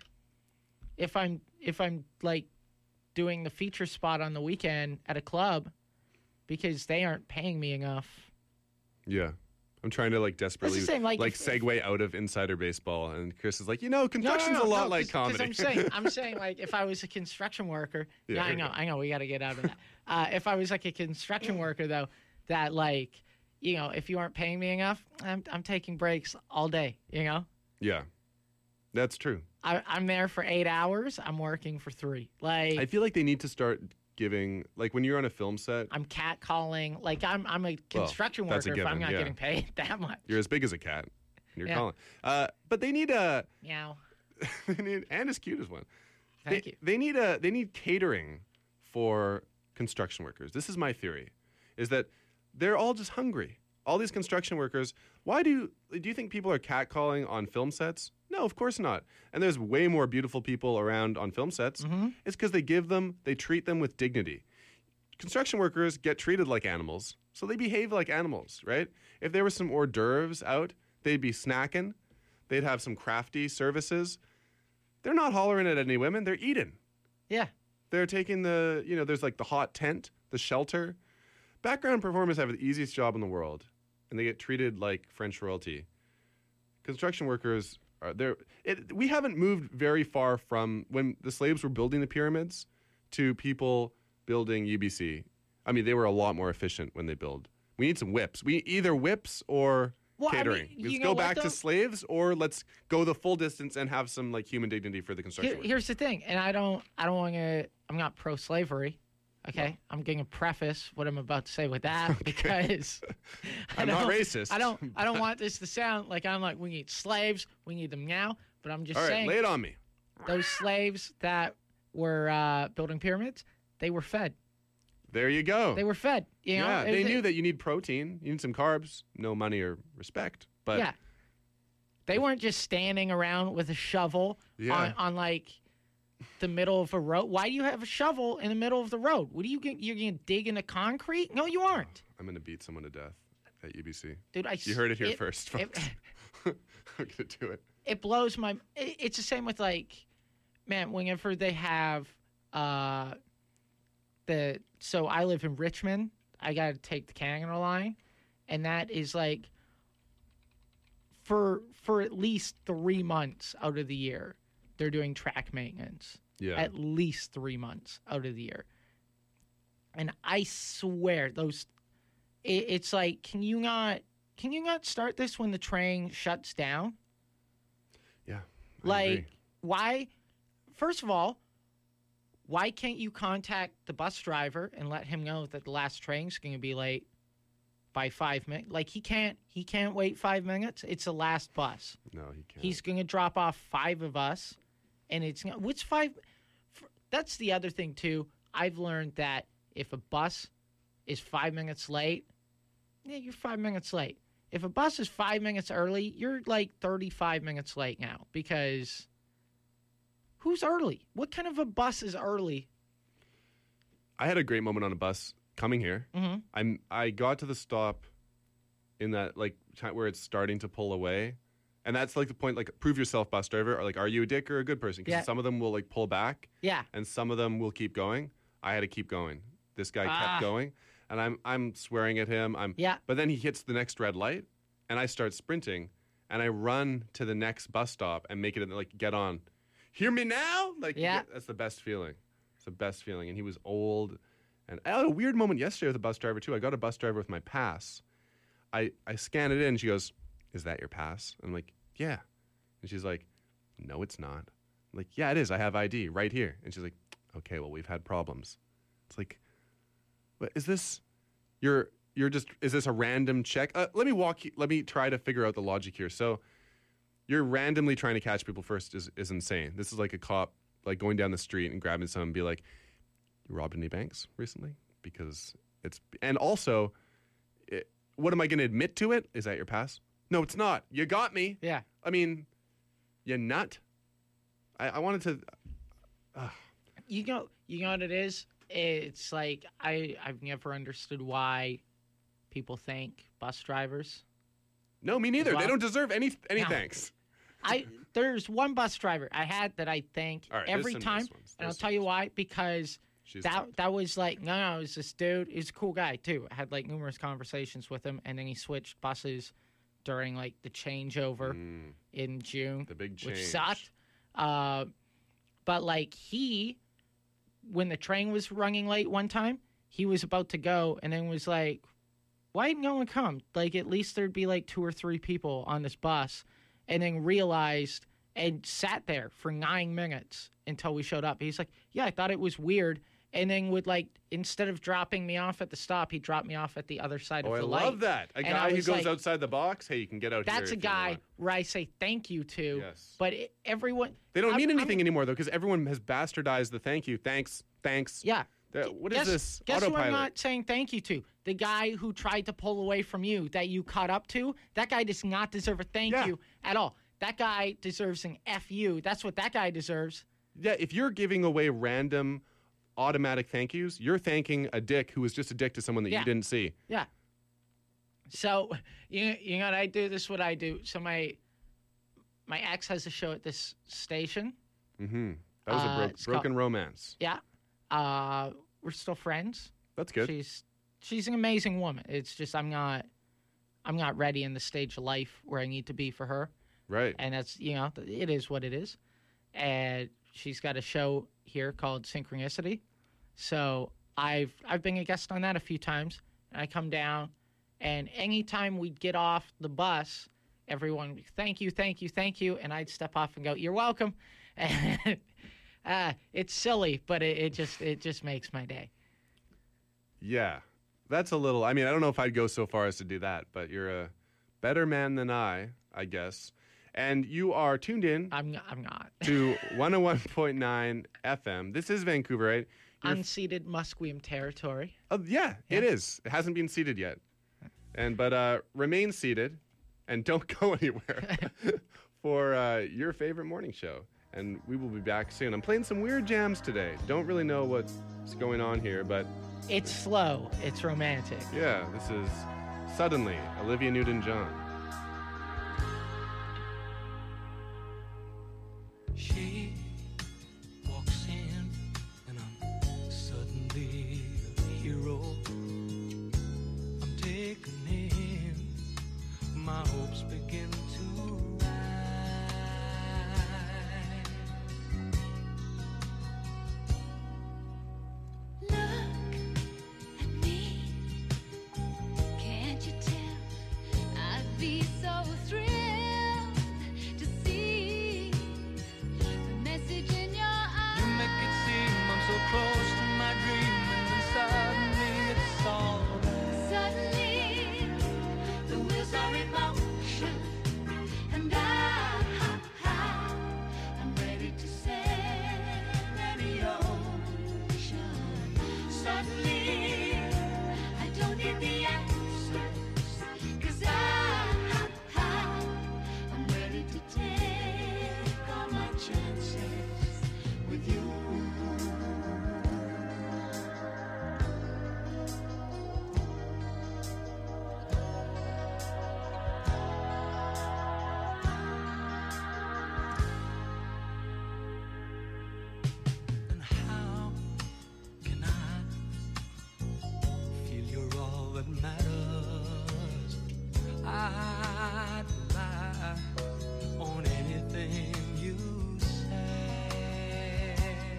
If I'm if I'm like doing the feature spot on the weekend at a club, because they aren't paying me enough.
Yeah. I'm trying to like desperately
same, like,
like
if-
segue out of insider baseball, and Chris is like, you know,
No, no,
construction's
no,
a lot
no,
like
'cause- 'cause
comedy.
I'm saying, I'm saying, like, if I was a construction worker,
Yeah,
yeah, I
there you
know,
go.
I know, we got to get out of that. Uh, if I was like a construction worker, though, that like, you know, if you aren't paying me enough, I'm I'm taking breaks all day. You know,
Yeah, that's true.
I, I'm there for eight hours. I'm working for three. Like,
I feel like they need to start giving, like when you're on a film set,
I'm catcalling. Like, I'm I'm a construction
that's a
worker if I'm
given,
not
yeah.
getting paid that much.
you're as big as a cat. And you're
Yeah.
calling. Uh, but they need a,
Meow.
they need, and as cute as one.
Thank
they,
you.
They need a they need catering for construction workers. This is my theory, is that they're all just hungry. All these construction workers. Why do you, do you think people are catcalling on film sets? No, of course not. And there's way more beautiful people around on film sets.
Mm-hmm.
It's because they give them, they treat them with dignity. Construction workers get treated like animals, so they behave like animals, right? If there was some hors d'oeuvres out, they'd be snacking. They'd have some crafty services. They're not hollering at any women. They're eating.
Yeah.
They're taking the, you know, there's like the hot tent, the shelter. Background performers have the easiest job in the world, and they get treated like French royalty. Construction workers are there. It, we haven't moved very far from when the slaves were building the pyramids to people building U B C. I mean, they were a lot more efficient when they build. We need some whips. We either whips or
Well, I
catering.
mean, you
let's
know
go
what,
back
though?
to slaves, or let's go the full distance and have some like human dignity for the construction
Here,
workers.
here's the thing, and I don't, I don't want to. I'm not pro-slavery. Okay, I'm going to preface what I'm about to say with that because I
I'm not
don't-
racist.
I don't, I don't want this to sound like I'm like we need slaves, we need them now. But I'm just
All right,
saying
lay it on me.
those slaves that were uh, building pyramids, they were fed.
There you go.
They were fed. You know?
yeah,
It-
they
it-
knew that you need protein, you need some carbs, no money or respect. But
yeah, they weren't just standing around with a shovel
Yeah.
on, on like the middle of a road. Why do you have a shovel in the middle of the road? What are you going? You're going to dig into concrete? No, you aren't,
I'm gonna beat someone to death at U B C.
dude. I.
You heard it here
it,
first,
It,
folks. I'm gonna do it.
it blows my. It, it's the same with like, man. Whenever they have, uh, the so I live in Richmond. I got to take the Kangaroo line, and that is like. For for at least three months out of the year, they're doing track maintenance.
Yeah.
At least three months out of the year. And I swear those it, it's like can you not can you not start this when the train shuts down?
yeah. I
Like
agree.
why first of all, why can't you contact the bus driver and let him know that the last train's going to be late by five minutes? Like he can't he can't wait five minutes. It's the last bus.
No, he can't.
He's going to drop off five of us, and it's not- which five? f- That's the other thing too. I've learned that if a bus is five minutes late, yeah, you're five minutes late. If a bus is five minutes early, you're like thirty-five minutes late now because who's early? What kind of a bus is early?
I had a great moment on a bus coming here.
Mm-hmm.
I'm I got to the stop in that like time where it's starting to pull away. And that's like the point, like prove yourself, bus driver, or like, are you a dick or a good person? Because
Yeah.
some of them will like pull back
Yeah,
and some of them will keep going. I had to keep going. This guy
Ah.
kept going and I'm I'm swearing at him. I'm
yeah.
But then he hits the next red light and I start sprinting and I run to the next bus stop and make it like get on. Hear me now? Like you
Yeah.
get- that's the best feeling. It's the best feeling. And he was old. And I had a weird moment yesterday with a bus driver too. I got a bus driver with my pass. I, I scan it in. She goes, "Is that your pass?" I'm like, "Yeah." And she's like, "No, it's not." I'm like, "Yeah, it is. I have I D right here." And she's like, "Okay, well, we've had problems." It's like, what is this? You're you're just is this a random check? Uh, let me walk. You, let me try to figure out the logic here. So, you're randomly trying to catch people first is is insane. This is like a cop like going down the street and grabbing someone and be like, "You robbed any banks recently?" Because it's and also, it, what am I going to admit to it? Is that your pass? No, it's not. You got me.
Yeah.
I mean, you nut. I, I wanted to.
You know, you know what it is? It's like I I've never understood why people thank bus drivers.
No, me neither.
well.
They don't deserve any any
No.
thanks.
I there's one bus driver I had that I thank
All right, there's
every
some
time,
nice ones.
and I'll
There's
tell
some
you
nice
why. Because
She's
that
tough.
that was like no, no, it was this dude. He's a cool guy too. I had like numerous conversations with him, and then he switched buses during like the changeover
Mm,
in June,
the big change.
which sucked. Uh, but like he, when the train was running late one time, he was about to go, and then was like, "Why didn't no one come? Like at least there'd be like two or three people on this bus," and then realized and sat there for nine minutes until we showed up. He's like, "Yeah, I thought it was weird and then would like instead of dropping me off at the stop, he'd drop me off at the other side
Oh,
of
I
the light.
love that. A
And I
guy who
was
goes
like,
outside the box. Hey, you can get out here.
That's a
if you
guy
want.
where I say thank you to.
Yes.
But it, everyone
They don't
I'm-
mean
I'm-
anything anymore though, because everyone has bastardized the thank you. Thanks. Thanks.
Yeah.
That- what is
guess,
this?
Guess who
Autopilot.
I'm not saying thank you to? The guy who tried to pull away from you that you caught up to. That guy does not deserve a thank
Yeah.
you at all. That guy deserves an F you. That's what that guy deserves.
Yeah, if you're giving away random automatic thank yous, you're thanking a dick who was just a dick to someone that
Yeah.
you didn't see.
Yeah. So you you know what I do? This is what I do. So my my ex has a show at this station.
Mm-hmm. That was
Uh,
a bro-
it's called-
broken romance.
Yeah. Uh, we're still friends.
That's good.
She's she's an amazing woman. It's just I'm not I'm not ready in the stage of life where I need to be for her.
Right.
And that's you know it is what it is. And she's got a show here called Synchronicity. So I've I've been a guest on that a few times. And I come down, and anytime we'd get off the bus, everyone would be, thank you, thank you, thank you, and I'd step off and go, you're welcome. And uh, it's silly, but it, it just it just makes my day.
Yeah. That's a little, I mean, I don't know if I'd go so far as to do that, but you're a better man than I, I guess. And you are tuned in
I'm I'm not.
to one oh one point nine F M. This is Vancouver, right? You're
Unceded Musqueam territory.
Oh, yeah, it is. It hasn't been seated yet. And but uh, remain seated and don't go anywhere for uh, your favorite morning show. And we will be back soon. I'm playing some weird jams today. Don't really know what's going on here, but
It's slow. It's romantic.
yeah, this is Suddenly, Olivia Newton-John.
She walks in, and I'm suddenly a hero. I'm taken in, my hopes begin to rise.
Look at me. Can't you tell? I'd be so thrilled to see the message in your eyes.
You make it seem I'm so close to my dream, and then suddenly it's all there.
Suddenly, the wheels are in motion, and I, I'm ready to sail any ocean. Suddenly, I don't need the answers, 'cause I, I'm ready to take all my chances with you.
And how can I feel you're all that matters? I'd rely on anything you say.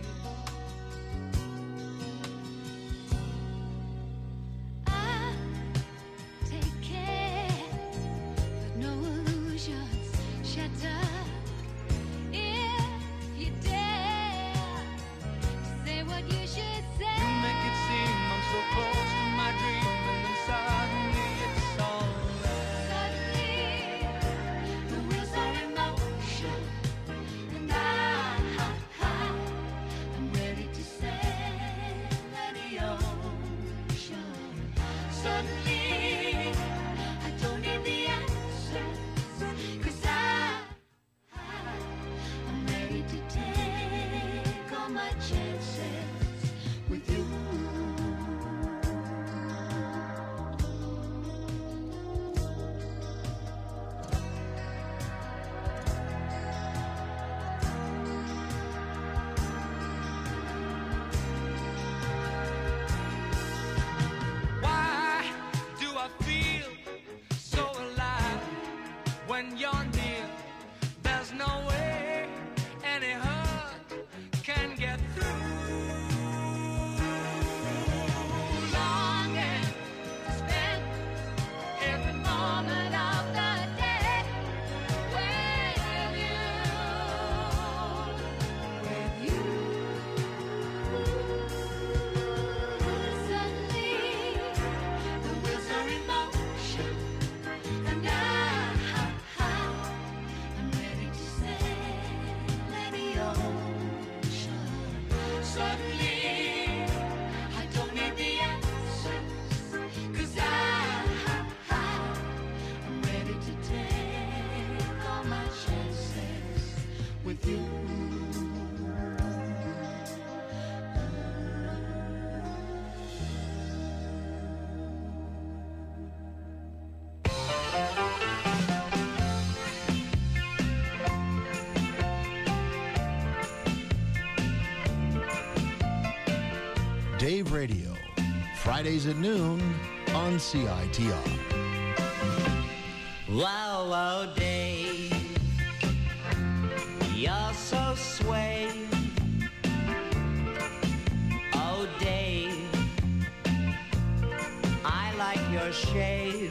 I take care that no illusions shatter. If you dare to say what you should say,
You make it seem I'm so close to my dream, and then suddenly it's all there.
suddenly the wheels are in motion, and I, I'm ready to sail any ocean. Suddenly, I don't need the answers, 'cause I, I'm ready to take all my chances with you.
Why
Dave Radio, Fridays at noon on C I T R.
Wow, wow, Dave, you're so sway. Oh, Dave, I like your shave.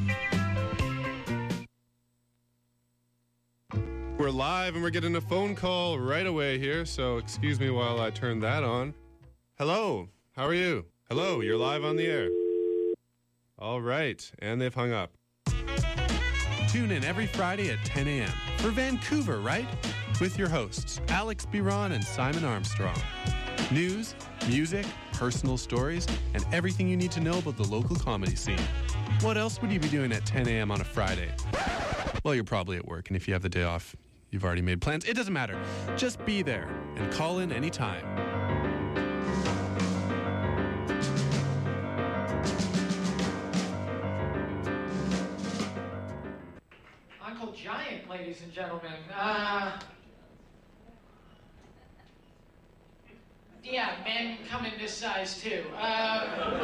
We're live and we're getting a phone call right away here, so excuse me while I turn that on. Hello, how are you? Hello, you're live on the air. All right, and they've hung up. Tune in every Friday at ten a.m. for Vancouver, right? With your hosts, Alex Biron and Simon Armstrong. News, music, personal stories, and everything you need to know about the local comedy scene. What else would you be doing at ten a.m. on a Friday? Well, you're probably at work, and if you have the day off, you've already made plans. It doesn't matter. Just be there and call in anytime.
Uncle Giant, ladies and gentlemen. Uh, yeah, men come in this size too. Uh,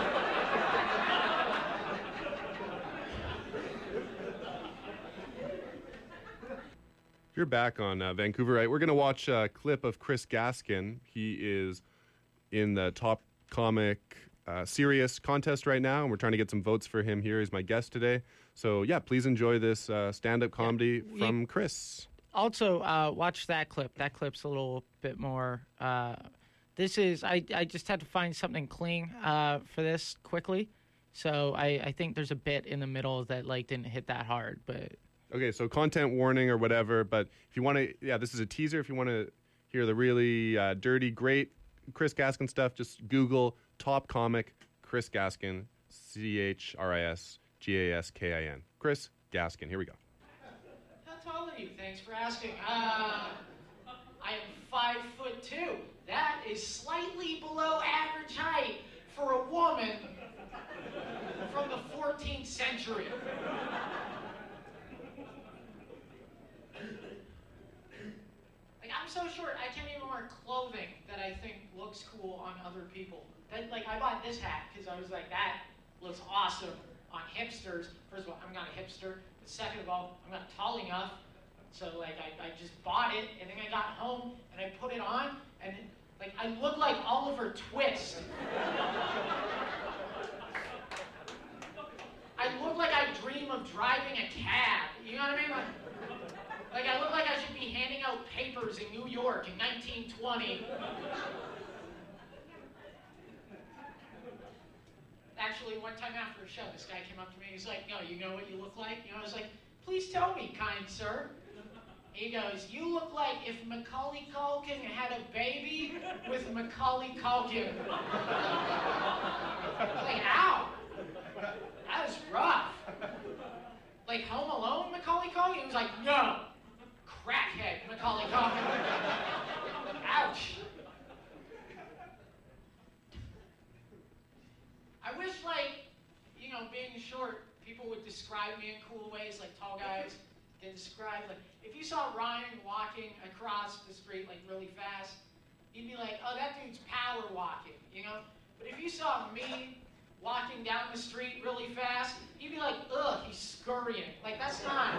You're back on uh, Vancouver, right? We're going to watch a clip of Chris Gaskin. He is in the Top Comic uh, Serious contest right now, and we're trying to get some votes for him here. He's my guest today. So, yeah, please enjoy this uh, stand-up comedy
Yeah,
from Chris.
Also, uh, watch that clip. That clip's a little bit more. Uh, this is. I, I just had to find something clean uh, for this quickly. So I, I think there's a bit in the middle that like didn't hit that hard, but.
Okay, so content warning or whatever, but if you want to, yeah, this is a teaser. If you want to hear the really uh, dirty, great Chris Gaskin stuff, just Google Top Comic Chris Gaskin, C H R I S G A S K I N. Chris Gaskin, here we go.
How tall are you? Thanks for asking. Uh, I am five foot two. That is slightly below average height for a woman from the fourteenth century. Like, I'm so short, I can't even wear clothing that I think looks cool on other people. That, like, I bought this hat because I was like, that looks awesome on hipsters. First of all, I'm not a hipster. But second of all, I'm not tall enough. So, like, I, I just bought it, and then I got home, and I put it on, and, it, like, I look like Oliver Twist. I look like I dream of driving a cab. You know what I mean? Like, like I look like I should be handing out papers in New York in nineteen twenty. Actually, one time after a show, this guy came up to me. He's like, "No, you know what you look like?" You know, I was like, "Please tell me, kind sir." He goes, "You look like if Macaulay Culkin had a baby with Macaulay Culkin." I was like, "Ow, that was rough." Like Home Alone, Macaulay Culkin? He was like, "No, crackhead Macaulay Culkin." Ouch. I wish, like, you know, being short, people would describe me in cool ways, like tall guys get described. Like, if you saw Ryan walking across the street, like, really fast, you'd be like, "Oh, that dude's power walking," you know? But if you saw me walking down the street really fast, you'd be like, "Ugh, he's scurrying." Like, that's not.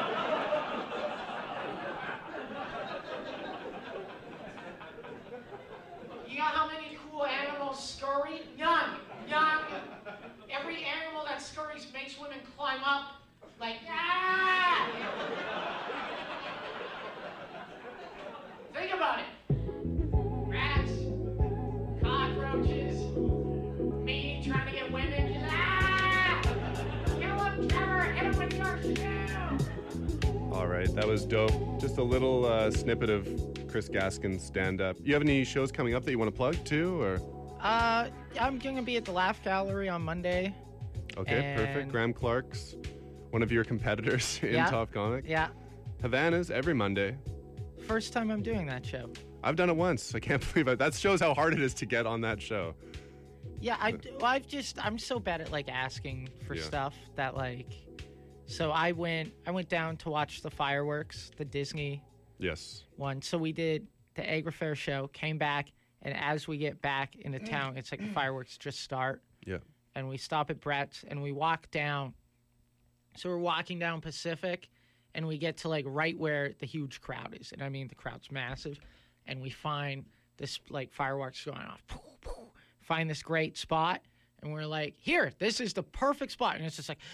You know how many cool animals scurry? None. None. Every animal that scurries makes women climb up. Like, ah! Think about it. Rats, cockroaches, me trying to get women. Just, ah! Kill him, Trevor, hit him with your shoe.
All right, that was dope. Just a little uh, snippet of Chris Gaskin's stand-up. You have any shows coming up that you want to plug too, or?
Uh, I'm gonna be at the Laugh Gallery on Monday.
Okay,
and
perfect. Graham Clark's one of your competitors in
Yeah.
Top Comic.
Yeah.
Havana's every Monday.
First time I'm doing that show.
I've done it once. I can't believe it. That shows how hard it is to get on that show.
Yeah, I, well, I've just, I'm so bad at, like, asking for
Yeah.
stuff that, like, so I went, I went down to watch the fireworks, the Disney
Yes.
one. So we did the Agri Fair show, came back, And as we get back into town, it's like the fireworks just start.
Yeah.
And we stop at Brett's and we walk down. So we're walking down Pacific and we get to like right where the huge crowd is. And I mean, the crowd's massive. And we find this like fireworks going off. Find this great spot. And we're like, here, this is the perfect spot. And it's just like,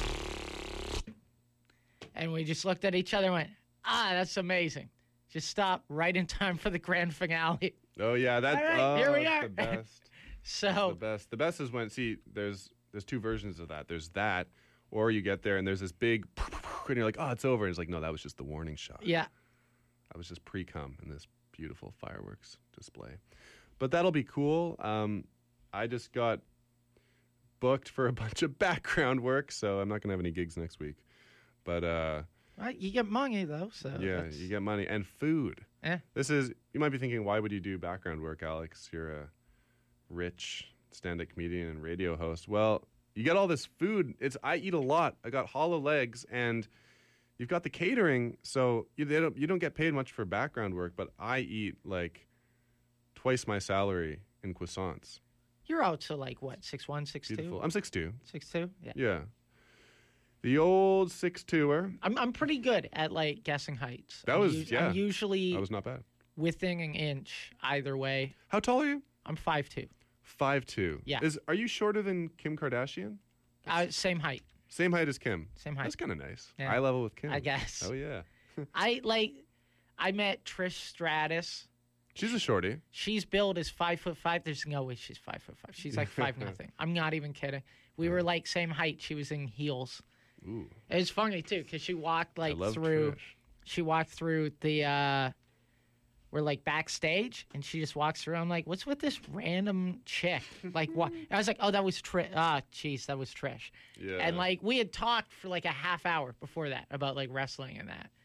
and we just looked at each other and went, ah, that's amazing. Just stop right in time for the grand finale.
Oh yeah, that.
All right,
oh,
here we
it's
are.
The best.
So
the best. The best is when see there's there's two versions of that. There's that, or you get there and there's this big, and you're like, oh, it's over. And it's like, no, that was just the warning shot.
yeah,
I was just pre-cum in this beautiful fireworks display. But that'll be cool. Um, I just got booked for a bunch of background work, so I'm not gonna have any gigs next week. But uh,
well, you get money though. So
yeah,
that's-
you get money and food.
Eh.
This is, you might be thinking, why would you do background work, Alex? You're a rich stand-up comedian and radio host. Well, you get all this food. It's I eat a lot. I got hollow legs, and you've got the catering, so you they don't you don't get paid much for background work. But I eat like twice my salary in croissants.
You're out to like what, six one, six
Beautiful.
two,
I'm six two.
six two. Yeah.
Yeah. The old six two-er.
I'm I'm pretty good at like guessing heights.
That
I'm
was-
us-
yeah.
I'm usually
That was not bad.
within an inch either way.
How tall are you?
I'm five two.
five two.
Yeah.
Is are you shorter than Kim Kardashian?
Uh, same height.
Same height as Kim.
Same height.
That's kind of nice.
Yeah.
Eye level with Kim.
I guess.
Oh yeah.
I like. I met Trish Stratus.
She's a shorty.
She's billed as five foot five. There's no way she's five foot five. She's like five nothing. I'm not even kidding. We were like same height. She was in heels.
Ooh.
It was funny too because she walked like
I love
through.
Trish.
She walked through the. uh We're like backstage, and she just walks through. I'm like, "What's with this random chick?" Like, what? I was like, "Oh, that was Trish." Ah, jeez, that was Trish.
Yeah.
And like, we had talked for like a half hour before that about like wrestling and that.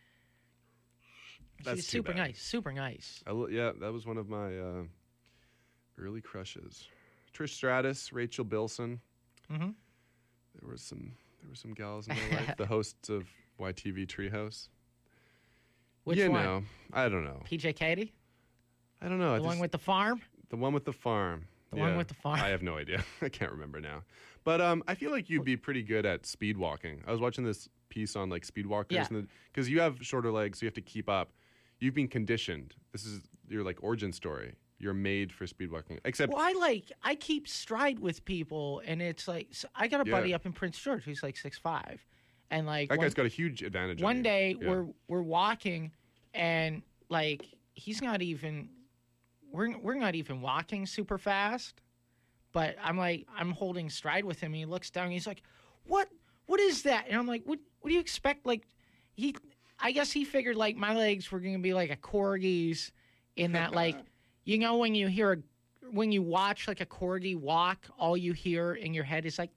That's
She's
too
super
bad.
nice, super nice.
I lo- yeah, that was one of my uh, early crushes. Trish Stratus, Rachel Bilson.
Mm-hmm.
There were some. There were some gals in my life. The hosts of Y T V Treehouse.
Which
you
one?
know, I don't know.
P J Katie,
I don't know. I
the one
just-
with the farm.
the one with the farm.
The one with the farm.
I have no idea. I can't remember now. But um, I feel like you'd be pretty good at speed walking. I was watching this piece on like speed walkers,
Yeah.
because you have shorter legs, so you have to keep up. You've been conditioned. This is your like origin story. You're made for speed walking. Except
Well, I like I keep stride with people, and it's like so I got a
Yeah.
buddy up in Prince George who's like six five, and like
that
one-
guy's got a huge advantage. on
one
you.
day
Yeah.
we're we're walking and like he's not even we're we're not even walking super fast, but I'm like I'm holding stride with him and he looks down and he's like, what what is that? And I'm like, what what do you expect? Like he I guess he figured like my legs were gonna be like a corgi's in that like you know when you hear a when you watch like a corgi walk, all you hear in your head is like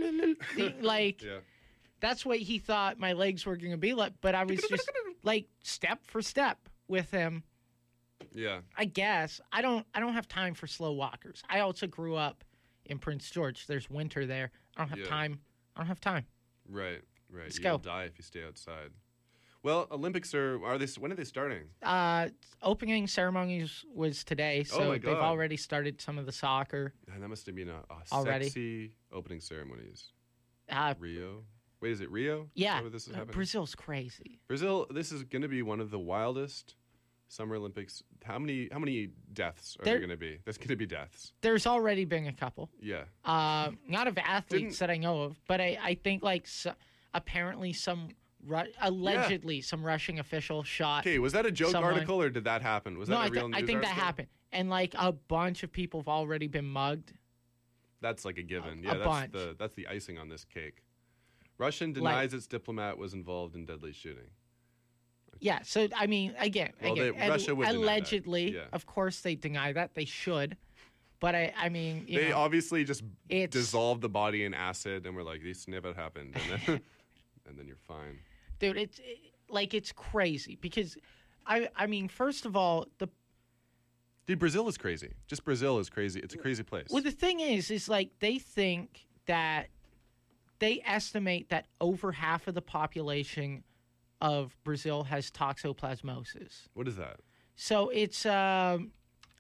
like
Yeah.
that's what he thought my legs were going to be like. But I was just like step for step with him.
Yeah.
I guess I don't. I don't have time for slow walkers. I also grew up in Prince George. There's winter there. I don't have
Yeah.
time. I don't have time.
Right. Right.
Let's
You'll
go.
die if you stay outside. Well, Olympics are are they? When are they starting?
Uh, opening ceremonies was today, so
Oh my
they've
God.
already started some of the soccer.
Man, that must have been a, a
Already?
sexy opening ceremonies.
Uh,
Rio. Wait, is it Rio? Is
yeah,
that where this is
uh,
happening?
Brazil's crazy.
Brazil. This is going to be one of the wildest Summer Olympics. How many? How many deaths are there,
There-
going to be? There's going to be deaths.
There's already been a couple.
Yeah.
Uh, not of athletes
Didn't-
that I know of, but I, I think like so, apparently some Ru- allegedly some Russian official shot.
Okay, was that a joke
someone-
article or did that happen? Was
no,
that a
I,
real
th-
news
I think that
article?
happened, and like a bunch of people have already been mugged.
That's like a given.
A-
yeah,
a
that's
bunch.
the that's the icing on this cake. Russian denies its diplomat was involved in deadly shooting.
Yeah, so I mean, again,
Well,
again,
they- Russia would deny that,
allegedly,
yeah.
of course, they deny that. They should, but I, I mean, you
They
know,
obviously just
it's-
dissolved the body in acid and were like, "This never happened," and then, and then you're fine.
dude, it's it, like it's crazy because, I, I mean, first of all, the
Dude, Brazil is crazy. Just Brazil is crazy. It's a crazy place.
well, the thing is, is like they think that they estimate that over half of the population of Brazil has toxoplasmosis.
What is that?
So it's um,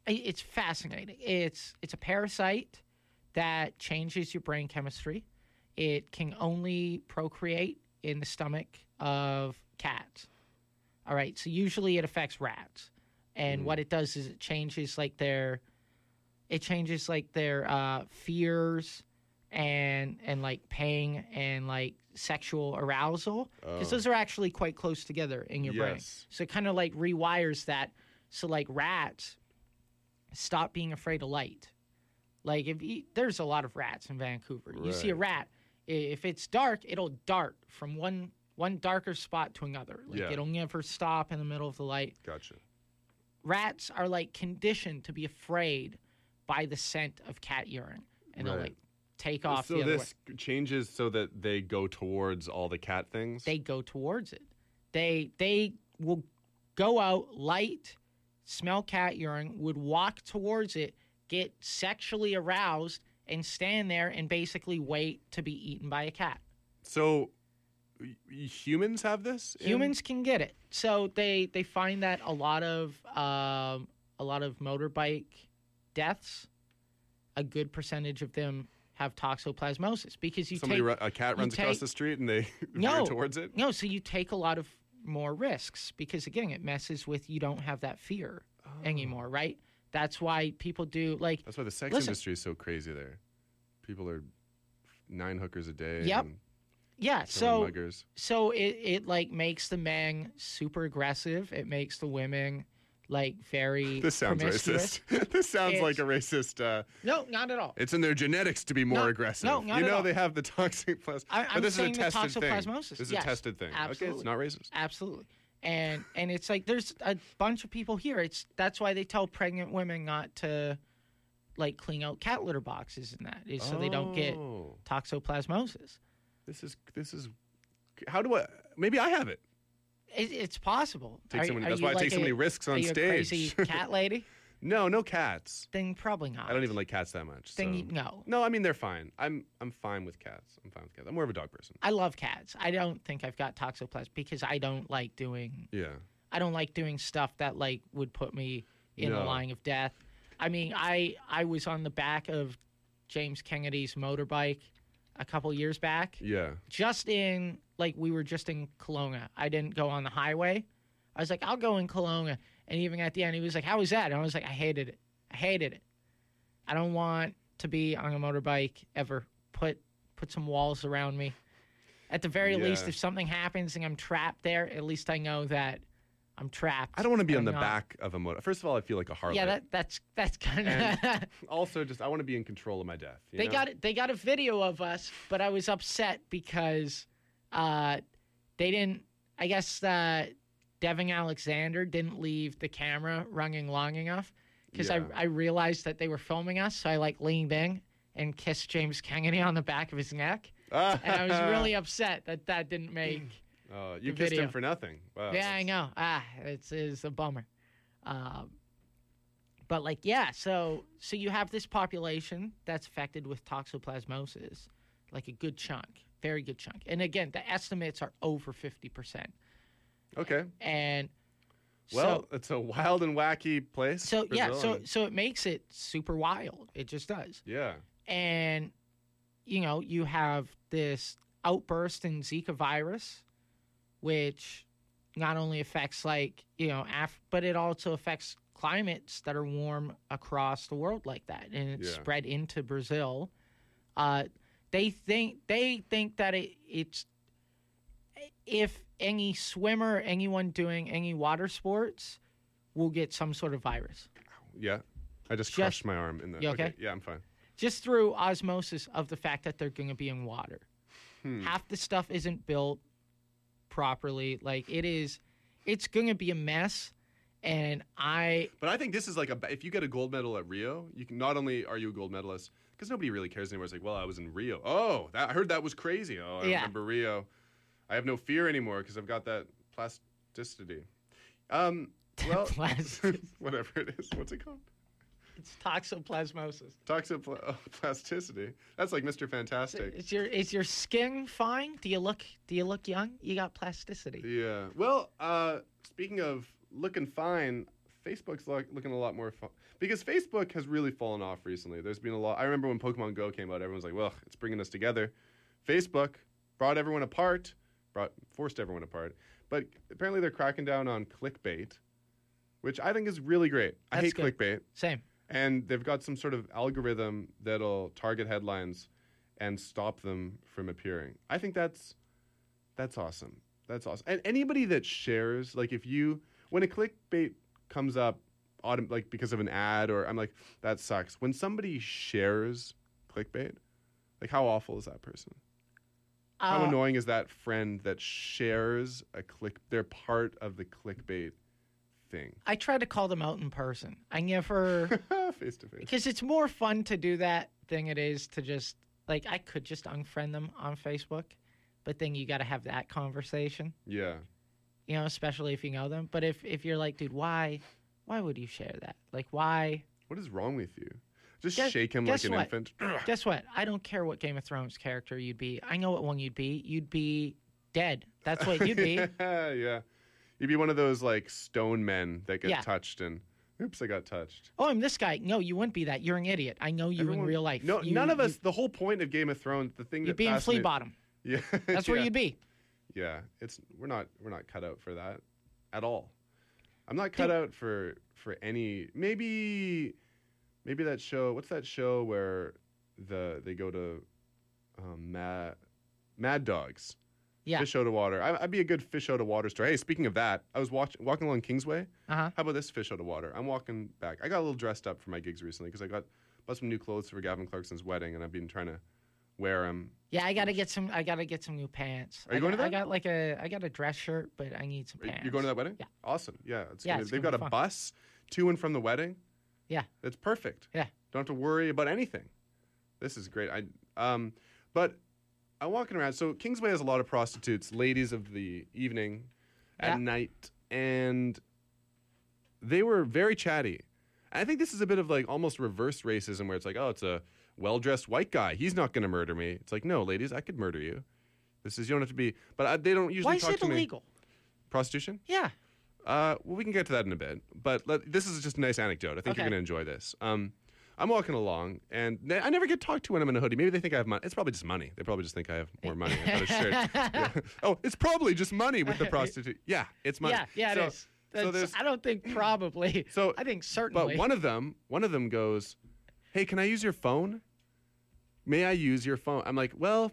I- it's fascinating. It's it's a parasite that changes your brain chemistry. It can only procreate in the stomach of cats. All right, so usually it affects rats, and
Mm.
what it does is it changes like their, it changes like their uh, fears, and and like pain and like sexual arousal, because
Oh.
those are actually quite close together in your brain.
Yes.
So it kind of like rewires that. So like rats stop being afraid of light. Like if you, there's a lot of rats in Vancouver. You see a
Right.
rat, i- if it's dark, it'll dart from one one darker spot to another. Like
Yeah.
it'll never stop in the middle of the light.
Gotcha.
Rats are like conditioned to be afraid by the scent of cat urine, and they'll
Right.
like take off
So
the other way.
this changes so that they go towards all the cat things?
They go towards it. They they will go out, light, smell cat urine, would walk towards it, get sexually aroused, and stand there and basically wait to be eaten by a cat.
So y- humans have this? in-
Humans can get it. So they they find that a lot of um, a lot of motorbike deaths, a good percentage of them have toxoplasmosis because you
Somebody
take
ru- a cat
you
runs across
take-
the street and they
No.
veer towards it?
No, so you take a lot of more risks because again, it messes with you don't have that fear
Oh.
anymore, right? That's why people do like
That's why the sex
Listen.
industry is so crazy there. People are nine hookers a day.
Yep.
and
yeah.
killing
So
muggers.
so it it like makes the men super aggressive. It makes the women like very
This sounds
promiscuous.
racist. This sounds like
It's-
a racist. Uh,
No, not at all.
it's in their genetics to be more
No,
aggressive.
no, not
you
at
know
all.
they have the toxic plus.
I-
but
I'm
this
saying
is
the
a tested thing.
toxoplasmosis,
This is
yes,
a tested thing. Okay,
absolutely.
it's not racist.
Absolutely. And and it's like there's a bunch of people here. It's that's why they tell pregnant women not to like clean out cat litter boxes and that is so they don't get
Oh.
toxoplasmosis.
This is this is. How do I? Maybe I have it.
It, it's possible.
Take
Are-
so many-
are
that's
you
why I
like
take so
a-
many risks on
are you
stage.
A crazy cat lady?
No, no cats.
Then probably not.
I don't even like cats that much.
Then
so-
you, no.
No, I mean they're fine. I'm I'm fine with cats. I'm fine with cats. I'm more of a dog person.
I love cats. I don't think I've got toxoplasmosis because I don't like doing
Yeah.
I don't like doing stuff that like would put me in the
No.
line of death. I mean, I I was on the back of James Kennedy's motorbike a couple years back.
Yeah.
Just in like we were just in Kelowna. I didn't go on the highway. I was like, I'll go in Kelowna. And even at the end, he was like, "How was that?" And I was like, "I hated it. I hated it. I don't want to be on a motorbike ever. Put put some walls around me. At the very least,
Yeah.
if something happens and I'm trapped there, at least I know that I'm trapped.
I don't want to be on
I'm
the
not-
back of a motor. First of all, I feel like a Harley.
Yeah, that that's that's kind
And
of.
also, just I want to be in control of my death. you
They
know?
got they got a video of us, but I was upset because uh, they didn't. I guess uh, Devin Alexander didn't leave the camera running long enough because
Yeah.
I I realized that they were filming us, so I like leaned in and kissed James Kennedy on the back of his neck, and I was really upset that that didn't make.
Oh, you
the
kissed
video.
him for nothing. Wow.
Yeah, I know. Ah, it's it's a bummer. Um, but like, yeah. So so you have this population that's affected with toxoplasmosis, like a good chunk, very good chunk. And again, the estimates are over fifty percent.
Okay.
And
Well,
so,
it's a wild and wacky place.
so yeah,
Brazil,
so
and-
so it makes it super wild. It just does.
yeah.
And you know, you have this outburst in Zika virus, which not only affects like you know Af- but it also affects climates that are warm across the world like that, and it's
Yeah.
spread into Brazil. Uh, they think they think that it, it's if any swimmer, anyone doing any water sports, will get some sort of virus
Yeah. I just,
Just-
crushed my arm in the.
You okay?
Yeah, I'm fine.
just through osmosis of the fact that they're going to be in water.
Hmm.
Half the stuff isn't built properly. Like it is, it's going to be a mess. And I,
But I think this is like a. If you get a gold medal at Rio, you can not only are you a gold medalist because nobody really cares anymore. It's like, well, I was in Rio. Oh, that, I heard that was crazy. Oh, I
Yeah.
remember Rio. I have no fear anymore because I've got that plasticity. Um. Well,
Plastic-
whatever it is. What's it called?
it's toxoplasmosis.
Toxoplasticity. That's like Mister Fantastic.
Is your is your skin fine? Do you look do you look young? You got plasticity.
Yeah. Well, uh, speaking of looking fine, Facebook's look, looking a lot more fun because Facebook has really fallen off recently. There's been a lot. I remember when Pokemon Go came out, everyone was like, "Well, it's bringing us together." Facebook brought everyone apart, brought forced everyone apart. But apparently, they're cracking down on clickbait, which I think is really great. I
That's
hate
good.
clickbait,
Same.
and they've got some sort of algorithm that'll target headlines and stop them from appearing. I think that's that's awesome. That's awesome. And anybody that shares, like if you, when a clickbait comes up, autom- like because of an ad, or I'm like, that sucks. When somebody shares clickbait, like how awful is that person? How
Uh,
annoying is that friend that shares a click? They're part of the clickbait thing.
I try to call them out in person. I never,
Face to face.
because it's more fun to do that than it is to just, like, I could just unfriend them on Facebook, but then you got to have that conversation,
Yeah.
you know, especially if you know them. But if, if you're like, dude, why, why would you share that? Like, why?
What is wrong with you? Just
Guess-
shake him like
guess
an
what?
infant.
Guess what? I don't care what Game of Thrones character you'd be. I know what one you'd be. You'd be dead. That's what you'd be.
Yeah. You'd be one of those like stone men that get
Yeah.
touched and oops, I got touched.
Oh, I'm this guy. No, you wouldn't be that. You're an idiot. I know you in
Everyone-
real life.
No,
You-
none of
you-
us. The whole point of Game of Thrones, the thing
You'd
that
be in flea
fascinate-
bottom.
Yeah,
That's where
yeah.
you'd be.
Yeah, it's we're not we're not cut out for that at all. I'm not cut
Dude.
out for for any maybe maybe that show. What's that show where the they go to um, Mad Mad Dogs?
Yeah.
Fish out of water. I, I'd be a good fish out of water story. Hey, speaking of that, I was watch, walking along Kingsway.
Uh-huh.
How about this fish out of water? I'm walking back. I got a little dressed up for my gigs recently because I got bought some new clothes for Gavin Clarkson's wedding, and I've been trying to wear them.
Yeah, I gotta get some. I gotta get some new pants.
Are you
I
going
got,
to
I
that?
got like a. I got a dress shirt, but I need some pants.
You're going to that wedding?
Yeah.
Awesome. Yeah. It's
Yeah,
gonna,
it's
they've
gonna
got
be
a
fun.
bus to and from the wedding.
Yeah.
It's perfect.
Yeah.
Don't have to worry about anything. This is great. I um, but I'm walking around. So Kingsway has a lot of prostitutes, ladies of the evening, at
Yeah.
night, and they were very chatty. And I think this is a bit of like almost reverse racism, where it's like, oh, it's a well-dressed white guy. He's not going to murder me. It's like, no, ladies, I could murder you. This is you don't have to be. But I, they don't usually
Why is
talk
it
to me.
illegal?
Prostitution?
Yeah.
Uh, well, we can get to that in a bit, but let, this is just a nice anecdote. I think
Okay.
you're going to enjoy this. Um, I'm walking along, and ne- I never get talked to when I'm in a hoodie. Maybe they think I have money. It's probably just money. They probably just think I have more money. I got a shirt. Yeah. Oh, it's probably just money with the prostitute. Yeah, it's money.
Yeah. Yeah.
so,
it is.
So
That's-
there's,
I don't think probably.
So-
I think certainly.
but one of them, one of them goes, "Hey, can I use your phone? May I use your phone?" I'm like, "Well,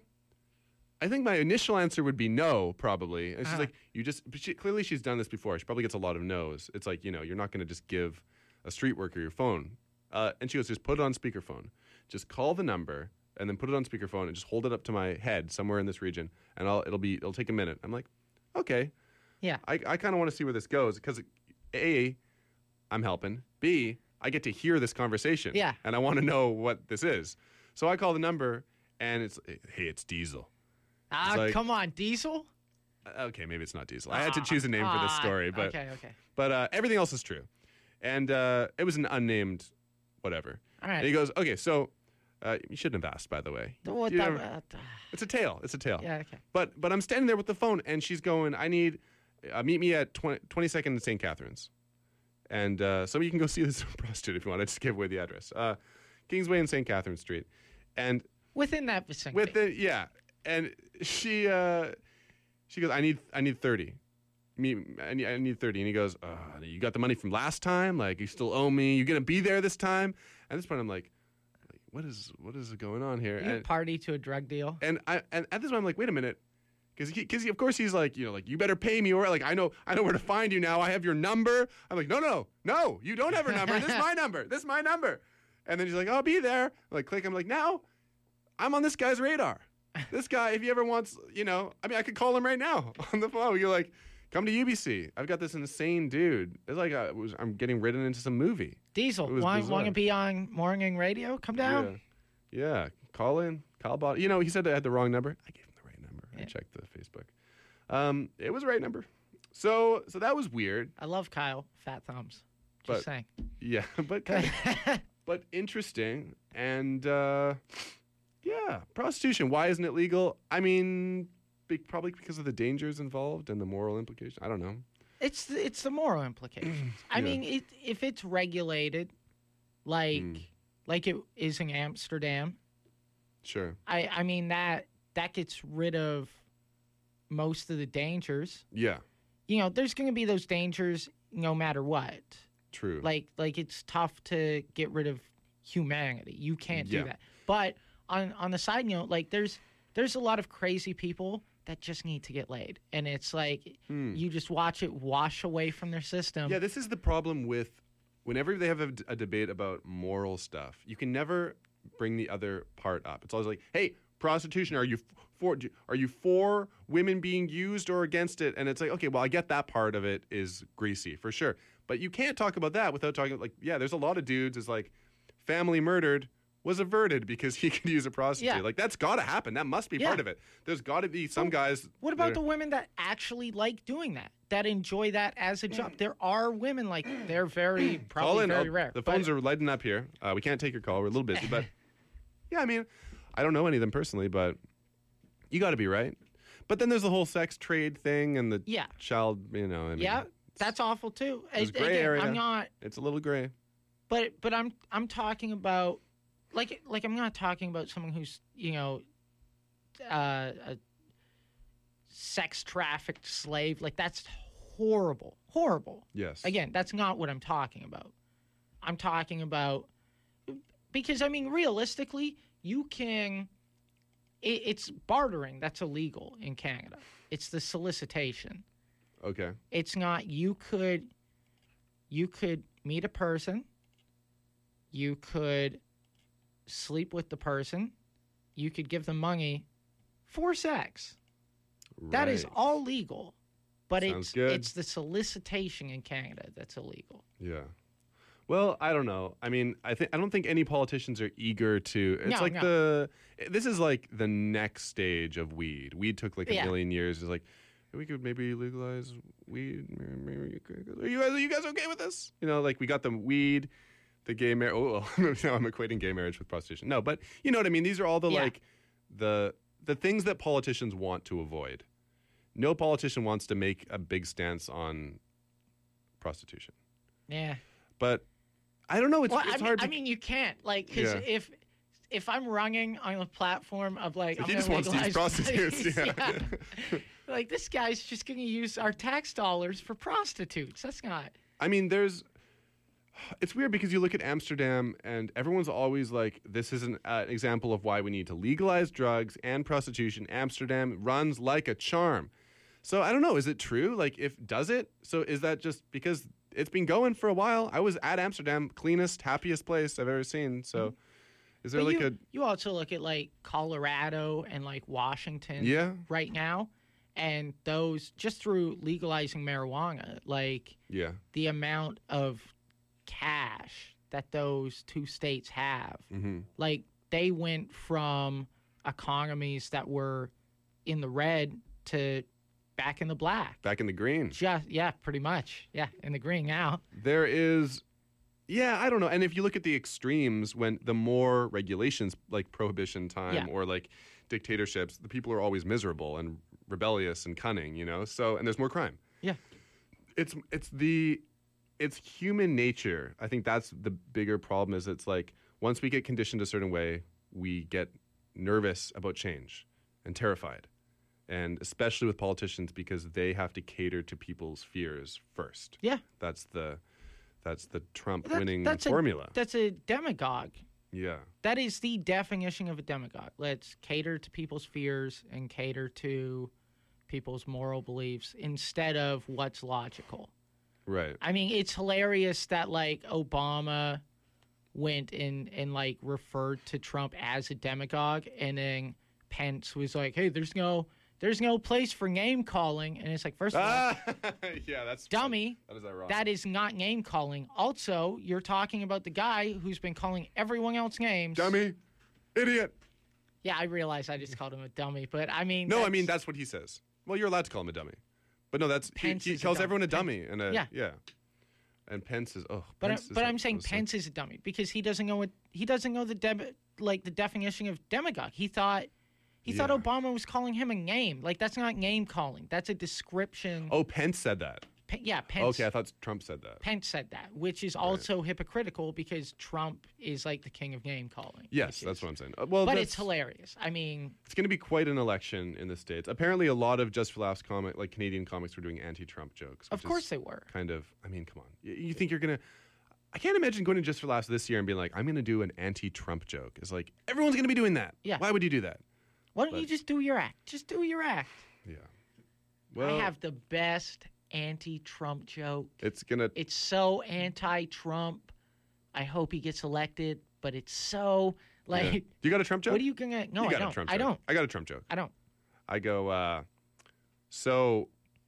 I think my initial answer would be no, probably." And she's
Uh-huh.
like, "You just," but she, clearly she's done this before. She probably gets a lot of no's. It's like, you know, you're not going to just give a street worker your phone. Uh, and she goes, "Just put it on speakerphone. Just call the number and then put it on speakerphone and just hold it up to my head somewhere in this region, and I'll it'll be it'll take a minute." I'm like, "Okay."
Yeah.
I, I kind of want to see where this goes because A, I'm helping. B, I get to hear this conversation.
Yeah.
And I want to know what this is. So I call the number and it's, "Hey, it's Diesel."
Ah,
like-
come on, Diesel.
Okay, maybe it's not Diesel. I had to choose a name for this
Ah,
story, but
okay, okay.
but uh, everything else is true. And uh, it was an unnamed whatever.
All right.
And he goes, "Okay, so uh, you shouldn't have asked, by the way.
What
You
the-
never-
uh,
it's a tail. It's a tail.
yeah. Okay.
But but I'm standing there with the phone, and she's going, "I need, uh, meet me at twenty, twenty-second and Saint Catharines." And uh, so you can go see this prostitute if you want. I just gave away the address. Uh, Kingsway and Saint Catherine Street. And
Within that vicinity.
with the, yeah. And she uh, she goes, I need I need thirty. Me, I need, I need thirty. And he goes, uh, you got the money from last time? Like, you still owe me? You going to be there this time? At this point, I'm like, like, what is what is going on here?
You
And-
party to a drug deal.
and I and at this point I'm like, wait a minute, because because of course he's like, you know, like, you better pay me, or like I know I know where to find you now. I have your number. I'm like, no no no, you don't have her number. This is my number. This is my number. And then she's like, I'll be there. I'm like, click. I'm like, now I'm on this guy's radar. This guy, if he ever wants, you know, I mean, I could call him right now on the phone. You're like, come to U B C. I've got this insane dude. It's like I was, I'm getting written into some movie.
Diesel,
It was
want,
bizarre.
want to be on morning radio? Come down.
Yeah. Yeah. Call in. Call bot. You know, he said I had the wrong number. I gave him the right number. I
Yeah.
checked the Facebook. Um, it was the right number. So so that was weird.
I love Kyle. Fat thumbs. Just
But-
saying.
Yeah, but kind of- but interesting. And uh, yeah, prostitution. Why isn't it legal? I mean, be, probably because of the dangers involved and the moral implication. I don't know.
It's the, it's the moral implications. I
Yeah.
mean, it, if it's regulated, like
Mm.
like it is in Amsterdam,
Sure.
I I mean that that gets rid of most of the dangers.
Yeah.
You know, there's going to be those dangers no matter what.
True.
Like like it's tough to get rid of humanity. You can't
Yeah.
do that. But on on the side note, like there's there's a lot of crazy people that just need to get laid, and it's like
Hmm.
you just watch it wash away from their system.
Yeah, this is the problem with whenever they have a, a debate about moral stuff, you can never bring the other part up. It's always like, hey, prostitution, are you f- for do- are you for women being used or against it? And it's like, okay, well, I get that part of it is greasy for sure, but you can't talk about that without talking like, yeah, there's a lot of dudes is like family murdered was averted because he could use a prostitute.
Yeah.
Like that's got to happen. That must be part
Yeah.
of it. There's got to be some
Well,
guys.
What about
that
the
are-
women that actually like doing that, that enjoy that as a job? There are women like that. They're very
Call
probably
in.
very
Oh,
rare.
The
but-
phones are lighting up here. Uh, we can't take your call. We're a little busy, but yeah, I mean, I don't know any of them personally, but you got to be right. But then there's the whole sex trade thing and the
Yeah.
child. You know, I mean,
yeah, that's awful too.
There's
A-
gray
again,
area.
I'm not,
it's a little gray.
but but I'm I'm talking about like like I'm not talking about someone who's you know uh, a sex trafficked slave. Like that's horrible, horrible.
Yes.
Again, that's not what I'm talking about. I'm talking about because I mean, realistically, you can. It, it's bartering that's illegal in Canada. It's the solicitation.
Okay.
It's not. You could. You could meet a person. You could sleep with the person. You could give them money for sex. That is
Right.
all legal. But
Sounds
it's
good.
it's the solicitation in Canada that's illegal.
Yeah. Well, I don't know. I mean, I think I don't think any politicians are eager to. It's
No,
like
no.
the. This is like the next stage of weed. Weed took like a
Yeah.
million years. It's like we could maybe legalize weed. Maybe you could- Are you guys? Are you guys okay with this? You know, like we got the weed, the gay marriage. Oh, well, now I'm equating gay marriage with prostitution. No, but you know what I mean. These are all the
Yeah.
like the the things that politicians want to avoid. No politician wants to make a big stance on prostitution.
Yeah.
But I don't know. It's,
well,
it's
I mean,
hard to.
I mean, you can't like because
Yeah.
if if I'm running on a platform of like I'm
he
gonna
just wants to use
legalize
prostitutes.
police,
Yeah.
yeah. Like this guy's just going to use our tax dollars for prostitutes. That's not.
I mean, there's. It's weird because you look at Amsterdam and everyone's always like, this is an uh, example of why we need to legalize drugs and prostitution. Amsterdam runs like a charm. So I don't know. Is it true? Like, if does it? So is that just because it's been going for a while? I was at Amsterdam, cleanest, happiest place I've ever seen. So is there
But
like
you,
a.
you also look at like Colorado and like Washington
Yeah.
right now, and those just through legalizing marijuana, like
Yeah.
the amount of cash that those two states have,
Mm-hmm.
like they went from economies that were in the red to back in the black.
Back in the green.
Just yeah, pretty much. Yeah, in the green now.
There is, yeah, I don't know. And if you look at the extremes, when the more regulations, like prohibition time
Yeah.
or like dictatorships, the people are always miserable and rebellious and cunning, you know. So and there's more crime.
Yeah.
It's it's the it's human nature. I think that's the bigger problem. Is it's like once we get conditioned a certain way, we get nervous about change and terrified. And especially with politicians because they have to cater to people's fears first.
Yeah.
That's the that's the Trump
That-
winning
that's
formula.
A, that's a demagogue.
yeah.
That is the definition of a demagogue. Let's cater to people's fears and cater to people's moral beliefs instead of what's logical.
Right.
I mean, it's hilarious that like Obama went and and like referred to Trump as a demagogue, and then Pence was like, "Hey, there's no there's no place for name calling," and it's like, first of all,
Ah, yeah, that's
dummy.
That is ironic.
That is not name calling. Also, you're talking about the guy who's been calling everyone else names.
dummy, idiot.
Yeah, I realize I just called him a dummy, but I mean,
No, I mean that's what he says. Well, you're allowed to call him a dummy, but no, that's he,
Pence
he
is a
calls
dummy.
everyone a
Pen-
dummy, and a,
Yeah.
yeah. And Pence is oh,
But I,
Pence is
but
a-
I'm saying
so-
Pence is a dummy because he doesn't know what he doesn't know the deb, like the definition of demagogue. He thought he thought
Yeah.
Obama was calling him a name. Like that's not name calling. That's a description.
Oh, Pence said that.
Pe- yeah, Pence.
Okay, I thought Trump said that.
Pence said that, which is also hypocritical because Trump is like the king of name calling.
Yes,
which
that's
is-
what I'm saying. Uh, well,
But
that's-
it's hilarious. I mean,
It's going to be quite an election in the States. Apparently, a lot of Just for Laughs comic, like Canadian comics, were doing anti-Trump jokes.
of
which
course
is
they were.
Kind of. I mean, come on. You, you think you're gonna? I can't imagine going to Just for Laughs this year and being like, I'm going to do an anti-Trump joke. It's like everyone's going to be doing that.
Yeah.
Why would you do that?
Why don't
but-
you just do your act? Just do your act.
Yeah. Well,
I have the best anti-Trump joke.
it's gonna.
It's so anti-Trump. I hope he gets elected, but it's so like.
yeah. You got a Trump joke?
What are you gonna? No,
you
I
got
don't.
A Trump
I
joke.
don't.
I got a Trump joke.
I don't.
I go. uh So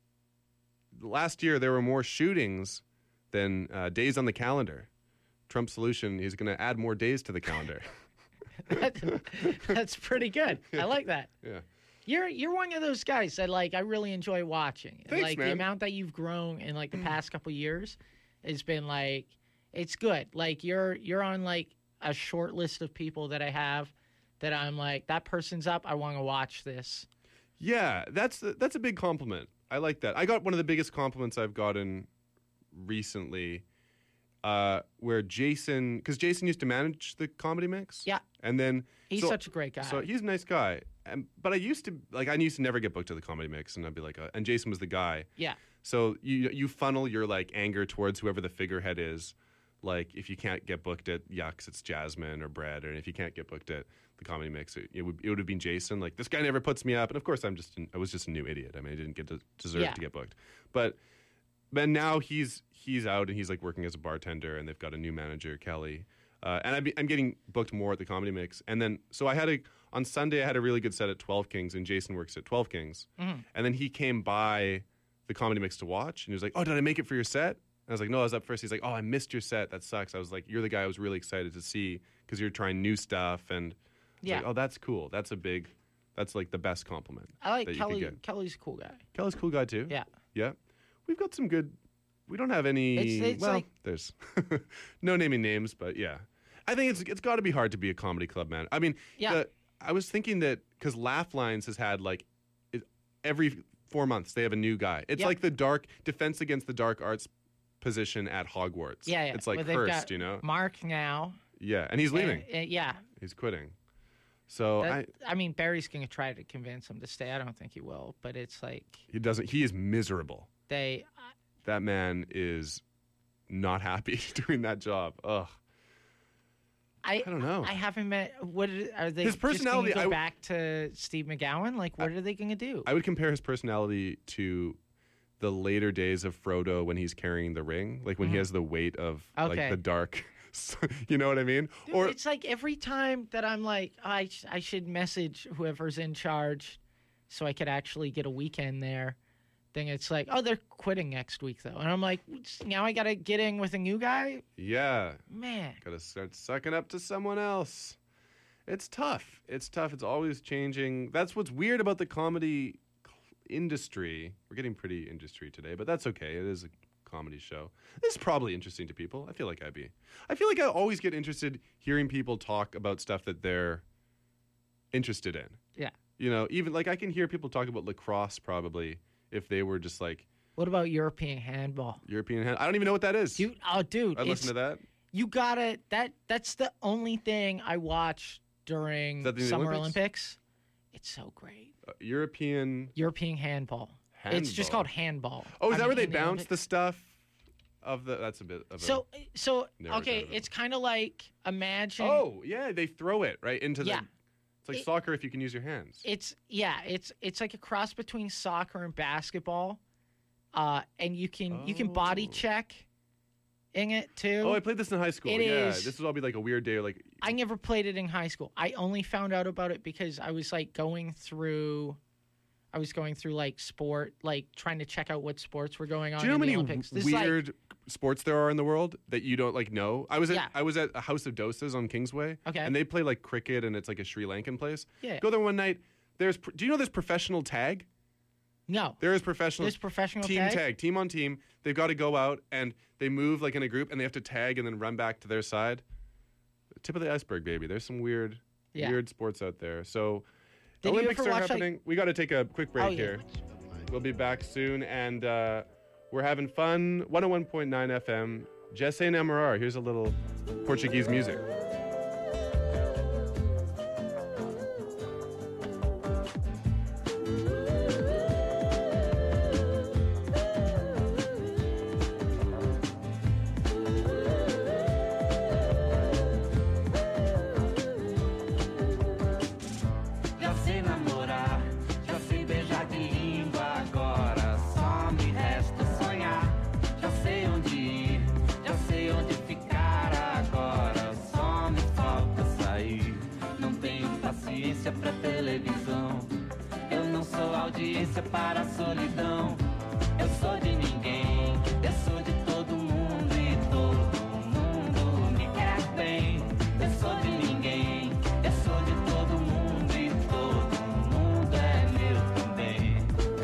last year there were more shootings than uh, days on the calendar. Trump's solution: he's going to add more days to the calendar.
That, that's pretty good. I like that.
Yeah.
You're you're one of those guys that like I really enjoy watching.
Thanks,
like the
man.
amount that you've grown in like the past couple years has been like it's good. Like you're you're on like a short list of people that I have that I'm like that person's up. I want to watch this.
Yeah, that's that's a big compliment. I like that. I got one of the biggest compliments I've gotten recently, uh, where Jason, because Jason used to manage the Comedy Mix.
Yeah.
And then
He's
so-
such a great guy.
So he's a nice guy. And, but I used to like I used to never get booked to the Comedy Mix, and I'd be like, uh, and Jason was the guy.
yeah.
So you you funnel your like anger towards whoever the figurehead is. Like if you can't get booked at Yucks, it's Jasmine or Brad, and if you can't get booked at the Comedy Mix, it, it would it would have been Jason. Like this guy never puts me up, and of course I'm just an, I was just a new idiot. I mean I didn't get to deserve
Yeah.
to get booked, but but now he's he's out and he's like working as a bartender, and they've got a new manager, Kelly, uh, and I'm I'm getting booked more at the Comedy Mix, and then so I had a on Sunday I had a really good set at twelve Kings, and Jason works at twelve Kings,
Mhm.
and then he came by the Comedy Mix to watch, and he was like, "Oh, did I make it for your set?" I was like, no, I was up first. He's like, oh, I missed your set. That sucks. I was like, you're the guy I was really excited to see because you're trying new stuff. And I was
Yeah.
like, oh, that's cool. That's a big, that's like the best compliment
I like
that you could
Kelly.
get.
Kelly's a cool guy.
Kelly's a cool guy too.
Yeah.
Yeah. We've got some good, we don't have any,
It's- it's
well,
like-
there's no naming names, but yeah. I think it's it's got to be hard to be a comedy club man. I mean,
Yeah.
the, I was thinking that because Laugh Lines has had like it, every four months they have a new guy. It's
Yeah.
like the dark, Defense Against the Dark Arts position at Hogwarts.
Yeah, yeah.
It's like
Well, they've
cursed,
got
you know?
Mark now.
Yeah, and he's leaving.
And- and- yeah.
He's quitting. So
That-
I,
I mean, Barry's going to try to convince him to stay. I don't think he will, but it's like
he doesn't. He is miserable.
they.
That man is not happy doing that job. Ugh.
I,
I don't know.
I haven't met. What are, are they?
His personality,
Just gonna
I
go
w-
back to Steve McGowan. Like, what are they going to do?
I would compare his personality to the later days of Frodo when he's carrying the ring, like when he
Mhm.
has the weight of
Okay.
like the dark. You know what I mean?
Dude,
or
it's like every time that I'm like, I sh- I should message whoever's in charge, so I could actually get a weekend there. Then it's like, oh, they're quitting next week though, and I'm like, now I got to get in with a new guy.
yeah,
Man,
gotta start sucking up to someone else. It's tough. It's tough. It's always changing. That's what's weird about the comedy industry. We're getting pretty industry today, but that's okay. It is a comedy show. This is probably interesting to people. I feel like I'd be. I feel like I always get interested hearing people talk about stuff that they're interested in.
yeah.
You know, even like I can hear people talk about lacrosse probably if they were just like
What about European handball?
European hand. I don't even know what that is.
Dude, oh, dude,
I
it's,
listen to that.
you gotta that. That's the only thing I watch during
Is that the
Summer
Olympics?
Olympics. It's so great.
Uh, European.
European handball. It's just
Handball.
called handball.
Oh, is
I
that
mean,
where they
in the
bounce
Olympics.
the stuff of the? That's a bit of a.
So, so
Never
okay,
heard of it.
it's kind of like imagine.
Oh yeah, they throw it right into the.
Yeah.
It's like
It-
soccer if you can use your hands.
It's yeah, it's it's like a cross between soccer and basketball, uh, and you can you can body
Oh.
check in it too.
Oh, I played this in high school.
It
yeah,
is-
this would all be like a weird day. Like
I never played it in high school. I only found out about it because I was like going through, I was going through like sport, like trying to check out what sports were going on
do you know how
in the
many
Olympics. This is, like-
weird sports there are in the world that you don't like know? I was at
Yeah.
I was at a House of Dosas on Kingsway.
Okay.
And they play like cricket, and it's like a Sri Lankan place.
Yeah.
Go there one night. There's do you know there's professional tag?
no,
There is professional.
there's professional
team
tag?
tag, team on team. They've got to go out and they move like in a group, and they have to tag and then run back to their side. Tip of the iceberg, baby. There's some weird,
Yeah.
weird sports out there. So
Did you
Olympics
ever
are
watch, like-
happening. We got to take a quick break
Oh, yeah.
here. We'll be back soon, and uh, We're having fun. one oh one point nine F M. Jesse Namorar. Here's a little Portuguese music.
Já sei namorar, já sei beijar de língua, agora só me resta sonhar. Já sei onde ir, já sei onde ficar, agora só me falta sair. Não tenho paciência pra televisão, eu não sou audiência para a solidão. Eu sou de ninguém, eu sou de todo mundo e todo mundo me quer bem. Eu sou de ninguém, eu sou de todo mundo e todo mundo é meu também.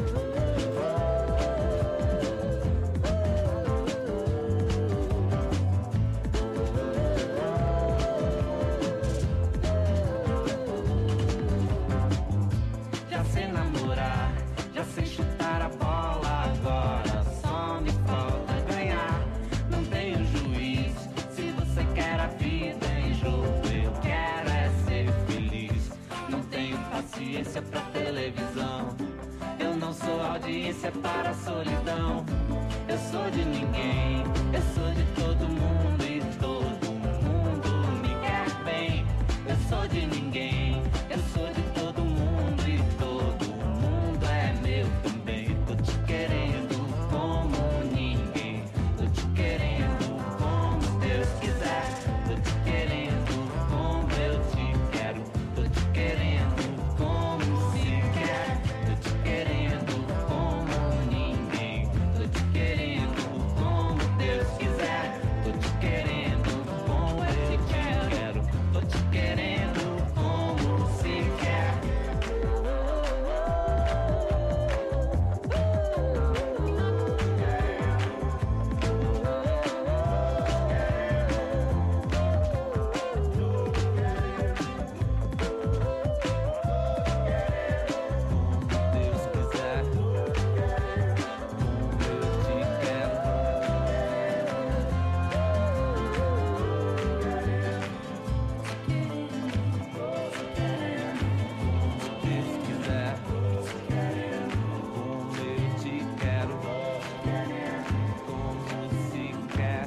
Já sei namorar, já sei chutar a bola, agora só me falta ganhar. Não tenho juiz, se você quer a vida em jogo, eu quero é ser feliz. Não tenho paciência pra televisão, eu não sou audiência para a solidão. Eu sou de ninguém, eu sou de todo mundo e todo mundo me quer bem. Eu sou de ninguém, eu sou de todo mundo e todo mundo é meu também. Tô te querendo como ninguém, tô te querendo como Deus quiser. Tô te querendo como eu te quero, tô te querendo como se quer. Tô te querendo como ninguém, tô te querendo como Deus quiser. Tô te querendo como eu te quero, tô te querendo como se quer. Deus quiser, como eu te quero. Deus quiser, como eu te quero. Como se quer.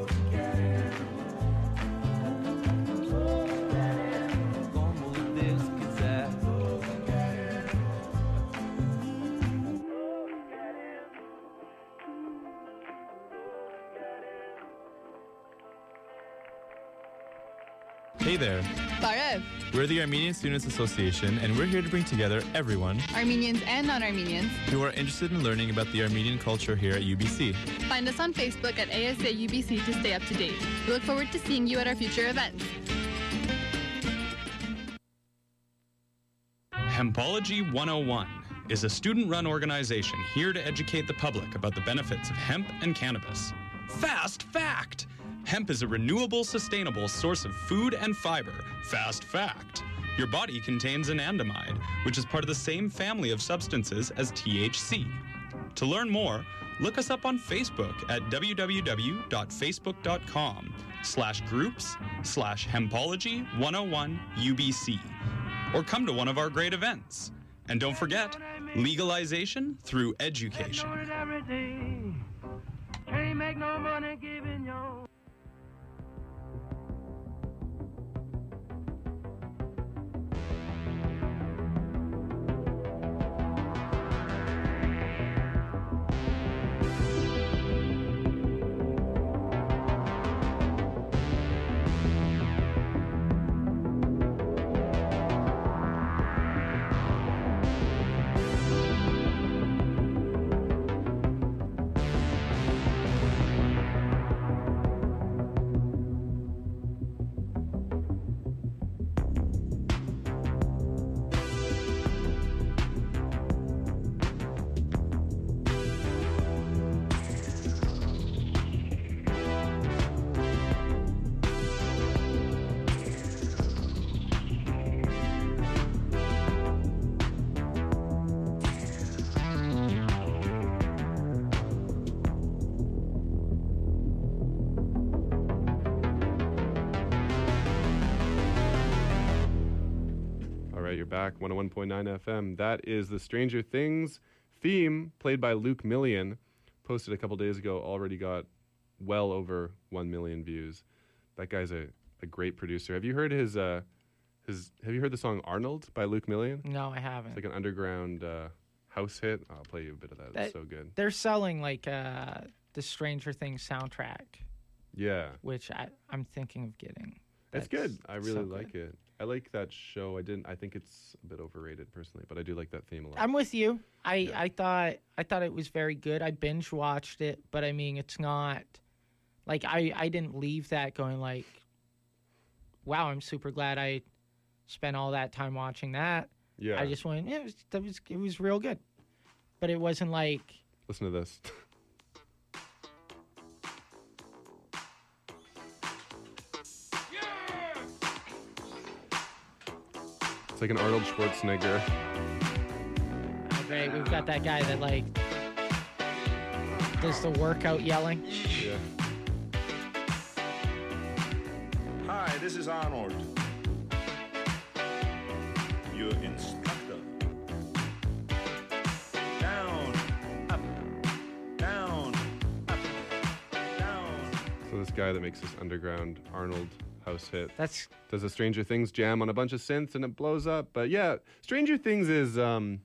Como Deus quiser.
Hey there.
Barev,
We're the Armenian Students Association, and we're here to bring together everyone
Armenians and non-Armenians.
who are interested in learning about the Armenian culture here at U B C.
Find us on Facebook at A S A U B C to stay up to date. We look forward to seeing you at our future events.
Hempology one oh one is a student-run organization here to educate the public about the benefits of hemp and cannabis. Fast fact! Hemp is a renewable, sustainable source of food and fiber. Fast fact! Your body contains anandamide, which is part of the same family of substances as T H C. To learn more, look us up on Facebook at www.facebook.com slash groups slash hempology 101 UBC. Or come to one of our great events. And don't forget, legalization through education.
Can't make no money giving your
All right, you're back. one oh one point nine F M. That is the Stranger Things theme played by Luke Million. Posted a couple days ago. Already got well over one million views. That guy's a, a great producer. Have you heard his uh his Have you heard the song Arnold by Luke Million?
No, I haven't.
It's like an underground uh, house hit. I'll play you a bit of that.
That-
It's so good.
They're selling like uh, the Stranger Things soundtrack,
Yeah.
which I, I'm thinking of getting.
It's
That's
good. I really
so
like
good.
it. I like that show. I didn't. I think it's a bit overrated personally, but I do like that theme a lot.
I'm with you. I, I thought I thought it was very good. I binge watched it, but I mean, it's not like I, I didn't leave that going like, wow, I'm super glad I spent all that time watching that.
Yeah.
I just went, yeah, it was, that was it was real good, but it wasn't like.
Listen to this. It's like an Arnold Schwarzenegger.
Okay, we've got that guy that like does the workout yelling.
Yeah.
Hi, this is Arnold, your instructor. Down, up, down, up, down.
So this guy that makes this underground Arnold house hit.
That's
does a Stranger Things jam on a bunch of synths and it blows up. But yeah, Stranger Things is um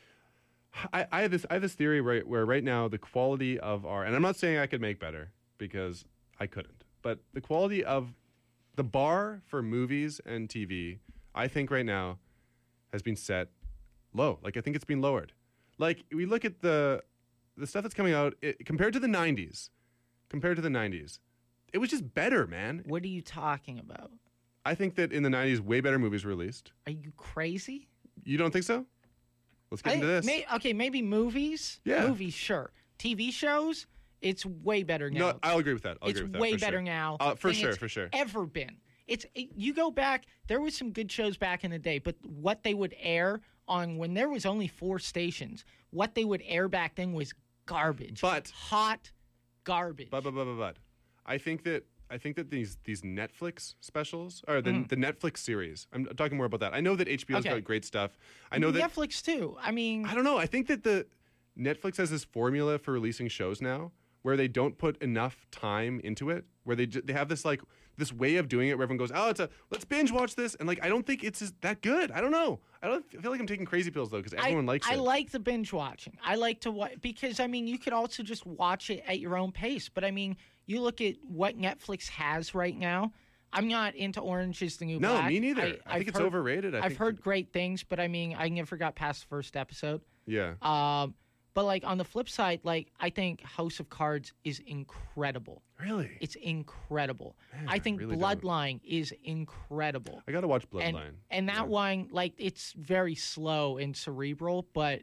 I, I have this I have this theory right where right now the quality of our, and I'm not saying I could make better because I couldn't, but the quality of the bar for movies and T V, I think right now has been set low. Like I think it's been lowered. Like we look at the the stuff that's coming out it, compared to the nineties, compared to the nineties. It was just better, man.
What are you talking about?
I think that in the nineties, way better movies were released.
Are you crazy?
You don't think so? Let's get
I-
into this.
may- okay, maybe movies.
Yeah.
Movies, sure. T V shows, it's way better now.
No, I'll agree with that. I'll
it's
agree with that.
way
for
better
sure.
now.
Uh, for
than
sure,
it's
for sure.
Ever been. It's it, you go back. There was some good shows back in the day, but what they would air on when there was only four stations, what they would air back then was garbage.
But
hot garbage.
But but but but but, I think that I think that these these Netflix specials or the
Mhm.
the Netflix series. I'm talking more about that. I know that H B O's
Okay.
got great stuff. I know that
Netflix too. I mean,
I don't know. I think that the Netflix has this formula for releasing shows now where they don't put enough time into it. Where they ju- they have this like this way of doing it where everyone goes, oh, it's a let's binge watch this, and like I don't think it's as- that good. I don't know. I don't I feel like I'm taking crazy pills though because everyone
I,
likes
I
it.
like the binge watching. I like to watch because I mean you could also just watch it at your own pace. But I mean, you look at what Netflix has right now. I'm not into Orange is the New
No,
Black.
me neither. I
I've
think it's
heard-
overrated. I
I've
think-
heard great things, but I mean, I never got past the first episode.
Yeah.
Um, but like on the flip side, like I think House of Cards is incredible.
Really?
It's incredible.
Man,
I think
really don't.
Bloodline is incredible.
I gotta watch
And,
Bloodline.
and that one, like, it's very slow and cerebral, but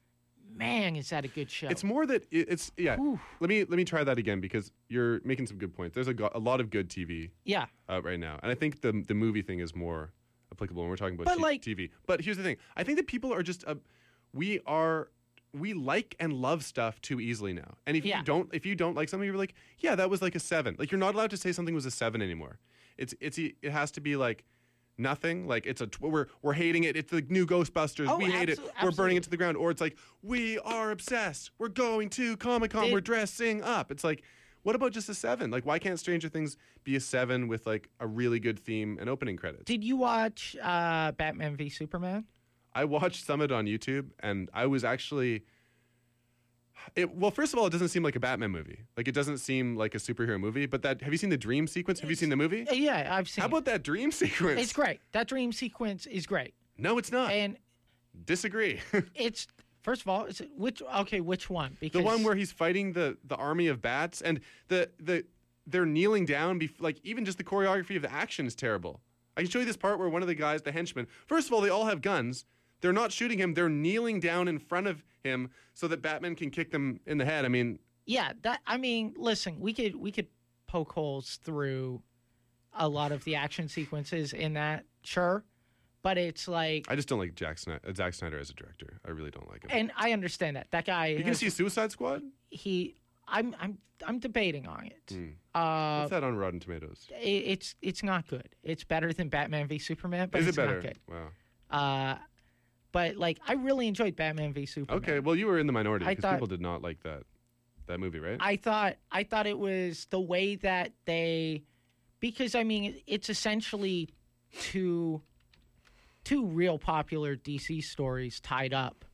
man, is that a good show.
It's more that it, it's yeah. Let me let me try that again because you're making some good points. There's a, go- a lot of good T V
Yeah.
out right now, and I think the the movie thing is more applicable when we're talking about
But,
t-
like-
T V. But here's the thing: I think that people are just uh, we are we like and love stuff too easily now. And if
Yeah.
you don't if you don't like something, you're like, yeah, that was like a seven. Like you're not allowed to say something was a seven anymore. It's it's it has to be like. Nothing like it's a tw- we're we're hating it. It's the new Ghostbusters.
Oh,
we hate it.
abso-
We're burning it to the ground. Or it's like we are obsessed. We're going to Comic Con.
Did-
We're dressing up. It's like, what about just a seven? Like, why can't Stranger Things be a seven with like a really good theme and opening credits?
Did you watch uh, Batman v Superman?
I watched some of it on YouTube, and I was actually. It, well, first of all, it doesn't seem like a Batman movie. Like, it doesn't seem like a superhero movie. But that have you seen the dream sequence? Have you seen the movie?
Uh, Yeah, I've seen
How
it.
about that dream sequence?
It's great. That dream sequence is great.
No, it's not.
And
Disagree.
it's first of all, it's which okay, which one? Because
The one where he's fighting the, the army of bats, and the the they're kneeling down. Bef- like even just the choreography of the action is terrible. I can show you this part where one of the guys, the henchmen, first of all, they all have guns. They're not shooting him. They're kneeling down in front of him so that Batman can kick them in the head. I mean,
yeah, that I mean, listen, we could we could poke holes through a lot of the action sequences in that, sure, but it's like,
I just don't like Jack Snyder, uh, Zack Snyder as a director. I really don't like him.
and I understand that that guy.
You can
has-
see Suicide Squad.
he. I'm I'm I'm debating on it.
Hmm.
Uh,
What's that on Rotten Tomatoes?
it, it's it's not good. It's better than Batman v Superman, but
Is it
it's
better?
not good.
Wow.
Uh, but like, I really enjoyed Batman v Superman.
Okay, well, you were in the minority
I
because
thought-
people did not like that that movie, right?
I thought I thought it was the way that they, because I mean it's essentially two two real popular D C stories tied up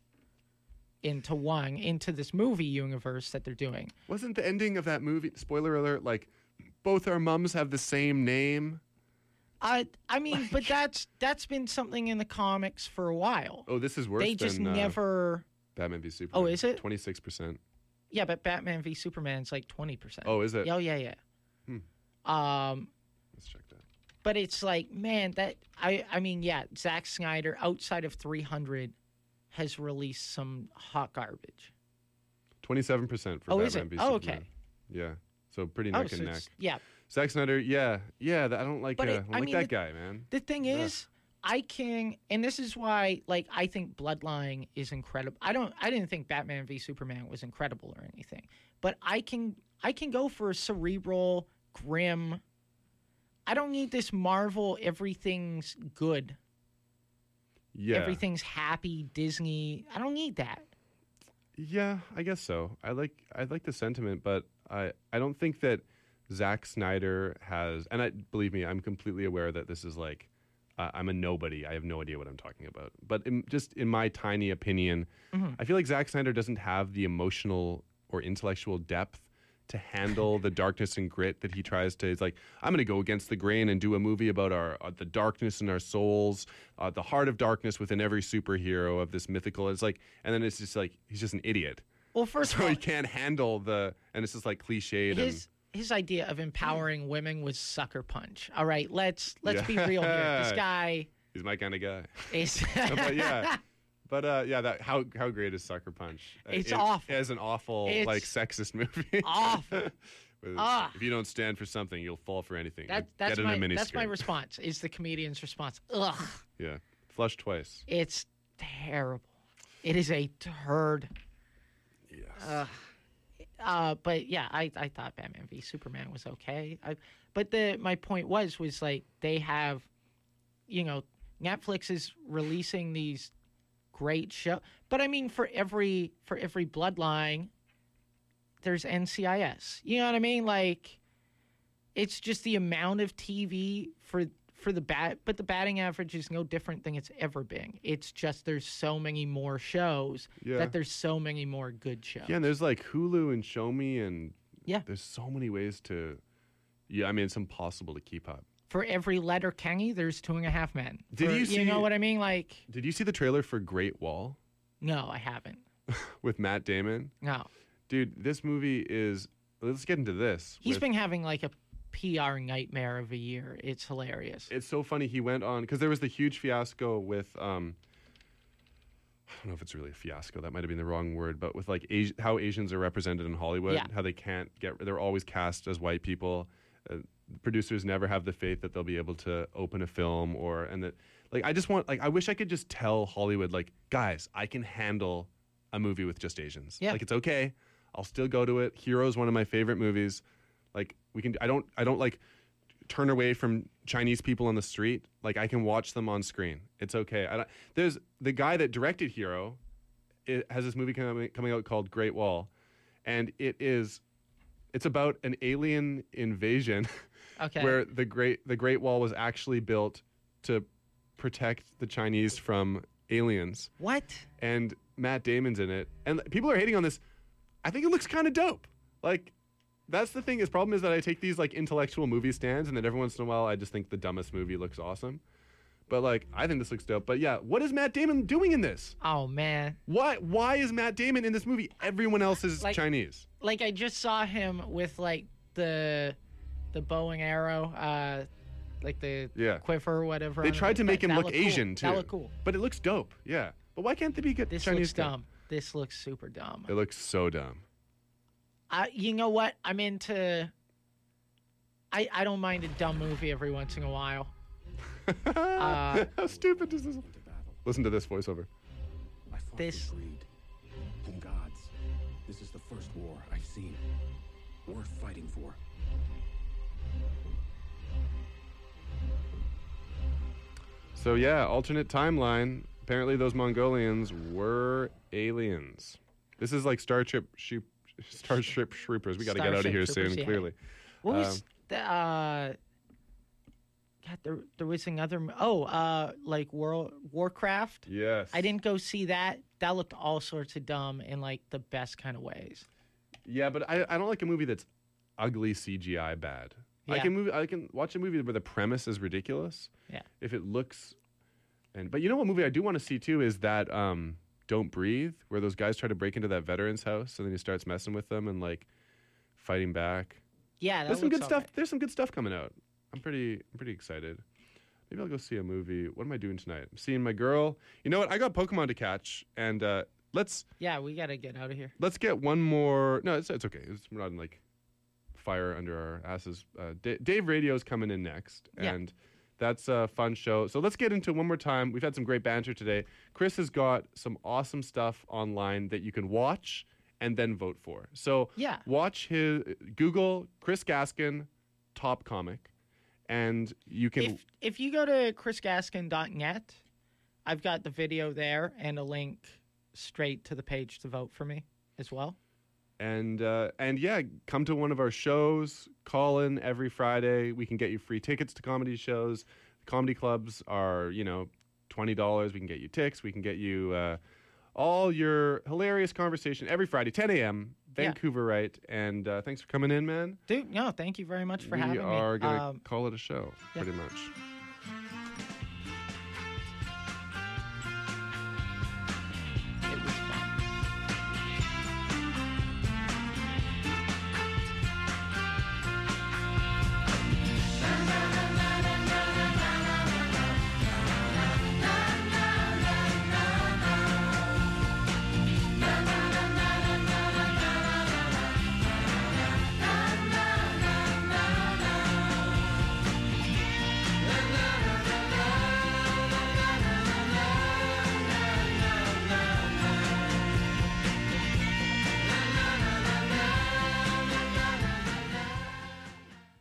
into one, into this movie universe that they're doing.
Wasn't the ending of that movie, spoiler alert, like both our mums have the same name?
I I mean, but that's that's been something in the comics for a while.
Oh, this is worse
They just
than uh,
never.
Batman v Superman.
Oh, is it?
twenty-six percent.
Yeah, but Batman v Superman's like twenty percent.
Oh, is it?
Oh, yeah, yeah.
Hmm.
Um,
Let's check that.
but it's like, man, that I I mean, yeah, Zack Snyder outside of three hundred has released some hot garbage.
twenty-seven percent for
Oh,
Batman
is it?
v
Oh,
Superman.
okay.
Yeah. So pretty
Oh,
neck
so
and neck.
it's- yeah.
Zack Snyder, yeah. Yeah, that, I don't like,
But
uh,
it-
I don't
I
like
mean,
that
the-
guy, man.
The thing
Ugh.
is, I can, and this is why, like, I think Bloodline is incredible. I don't, I didn't think Batman v Superman was incredible or anything, but I can, I can go for a cerebral, grim. I don't need this Marvel. Everything's good.
Yeah.
Everything's happy. Disney. I don't need that.
Yeah, I guess so. I like I like the sentiment, but I I don't think that Zack Snyder has, and I believe me, I'm completely aware that this is like uh, I'm a nobody. I have no idea what I'm talking about. But in, just in my tiny opinion,
Mhm.
I feel like Zack Snyder doesn't have the emotional or intellectual depth to handle the darkness and grit that he tries to. It's like, I'm going to go against the grain and do a movie about our uh, the darkness in our souls, uh, the heart of darkness within every superhero of this mythical. It's like, and then it's just like he's just an idiot.
Well, first
so
of all,
he can't handle the, and it's just like cliched.
his his idea of empowering women was Sucker Punch. All right, let's let's be
Yeah.
real here. This guy
and he's my kind of guy.
is.
but yeah. But uh, yeah, that how how great is Sucker Punch? Uh,
It's
it,
awful.
As an awful
It's
like sexist movie.
awful.
With,
Ah.
If you don't stand for something, you'll fall for anything.
That,
Like,
that's
Get in
my
a mini
that's my
skirt.
response. Is the comedian's response? Ugh,
Yeah, flush twice.
it's terrible. It is a turd.
Yes.
Ugh. Uh, but yeah, I, I thought Batman v Superman was okay. I, but the my point was was like they have, you know, Netflix is releasing these great show. But I mean, for every for every Bloodline, there's N C I S. You know what I mean? Like, it's just the amount of T V for for the bat. But the batting average is no different than it's ever been. It's just there's so many more shows
Yeah.
that there's so many more good shows.
Yeah, and there's like Hulu and Show Me, and
Yeah.
there's so many ways to. Yeah, I mean, it's impossible to keep up.
For every letter Kenny, there's Two and a Half Men.
Did
For-
you see-
You know what I mean? Like,
Did you see the trailer for Great Wall
no, I haven't.
with Matt Damon?
No,
Dude, this movie is. Let's get into this.
he's
with-
been having like a P R nightmare of a year. It's hilarious.
It's so funny. He went on because there was the huge fiasco with. Um, I don't know if it's really a fiasco. That might have been the wrong word, but with like Asi- how Asians are represented in Hollywood,
Yeah.
how they can't get. They're always cast as white people. Uh, producers never have the faith that they'll be able to open a film or and that like I just want like I wish I could just tell Hollywood like guys I can handle a movie with just Asians.
Yeah.
Like it's okay. I'll still go to it. Hero's one of my favorite movies. Like we can I don't I don't like turn away from Chinese people on the street. Like I can watch them on screen. It's okay. I don't, there's the guy that directed Hero. It has this movie coming coming out called Great Wall, and it is it's about an alien invasion
Okay.
where the great the Great Wall was actually built to protect the Chinese from aliens.
What?
And Matt Damon's in it, and people are hating on this. I think it looks kind of dope. Like. That's the thing. His problem is that I take these like intellectual movie stands, and then every once in a while, I just think the dumbest movie looks awesome. But like, I think this looks dope. But yeah, what is Matt Damon doing in this?
Oh man.
Why? Why is Matt Damon in this movie? Everyone else is
Like-
Chinese.
Like I just saw him with like the the bow and arrow, uh, like the
Yeah.
quiver or whatever.
They
on it.
tried to make
That-
him
that
look
looked cool.
Asian too.
That looked cool.
But it looks dope. Yeah. But why can't they be good
This
Chinese?
looks
guy?
dumb. This looks super dumb.
It looks so dumb.
I, you know what? I'm into. I I don't mind a dumb movie every once in a while. Uh,
How stupid is this? Listen to this voiceover.
I fought
This-
for greed and gods. This is the first war I've seen. Worth fighting for.
So yeah, alternate timeline. Apparently, those Mongolians were aliens. This is like Starship Shoop, Starship Troopers. We got to get out of
Starship
here
Troopers,
soon.
yeah.
Clearly.
What was
Um,
the? Uh, God, there there was another. m- Oh, uh, like World Warcraft.
Yes.
I didn't go see that. That looked all sorts of dumb in like the best kind of ways.
Yeah, but I, I don't like a movie that's ugly C G I bad. I
Yeah.
can movie I can watch a movie where the premise is ridiculous.
Yeah.
If it looks, and but you know what movie I do want to see too is that um Don't Breathe, where those guys try to break into that veteran's house and then he starts messing with them and like fighting back.
Yeah, that
There's some
looks
good
all
stuff.
right.
There's some good stuff coming out. I'm pretty I'm pretty excited. Maybe I'll go see a movie. What am I doing tonight? I'm seeing my girl. You know what? I got Pokemon to catch, and uh, let's
Yeah, we gotta get out of here.
let's get one more. No, it's it's okay. It's, we're not in like fire under our asses. Uh, D- Dave Radio's coming in next,
Yeah.
and that's a fun show. So let's get into it one more time. We've had some great banter today. Chris has got some awesome stuff online that you can watch and then vote for. So
Yeah.
watch his Google Chris Gaskin top comic, and you can.
If if you go to chris gaskin dot net, I've got the video there and a link straight to the page to vote for me as well.
And uh, and yeah, come to one of our shows. Call in every Friday. We can get you free tickets to comedy shows. Comedy clubs are, you know, twenty dollars. We can get you tickets. We can get you uh, all your hilarious conversation every Friday, ten a.m.
Yeah.
Vancouver, right? And uh, thanks for coming in, man.
Dude, no, thank you very much for
we
having me.
are gonna
Um,
call it a show,
yeah.
pretty much.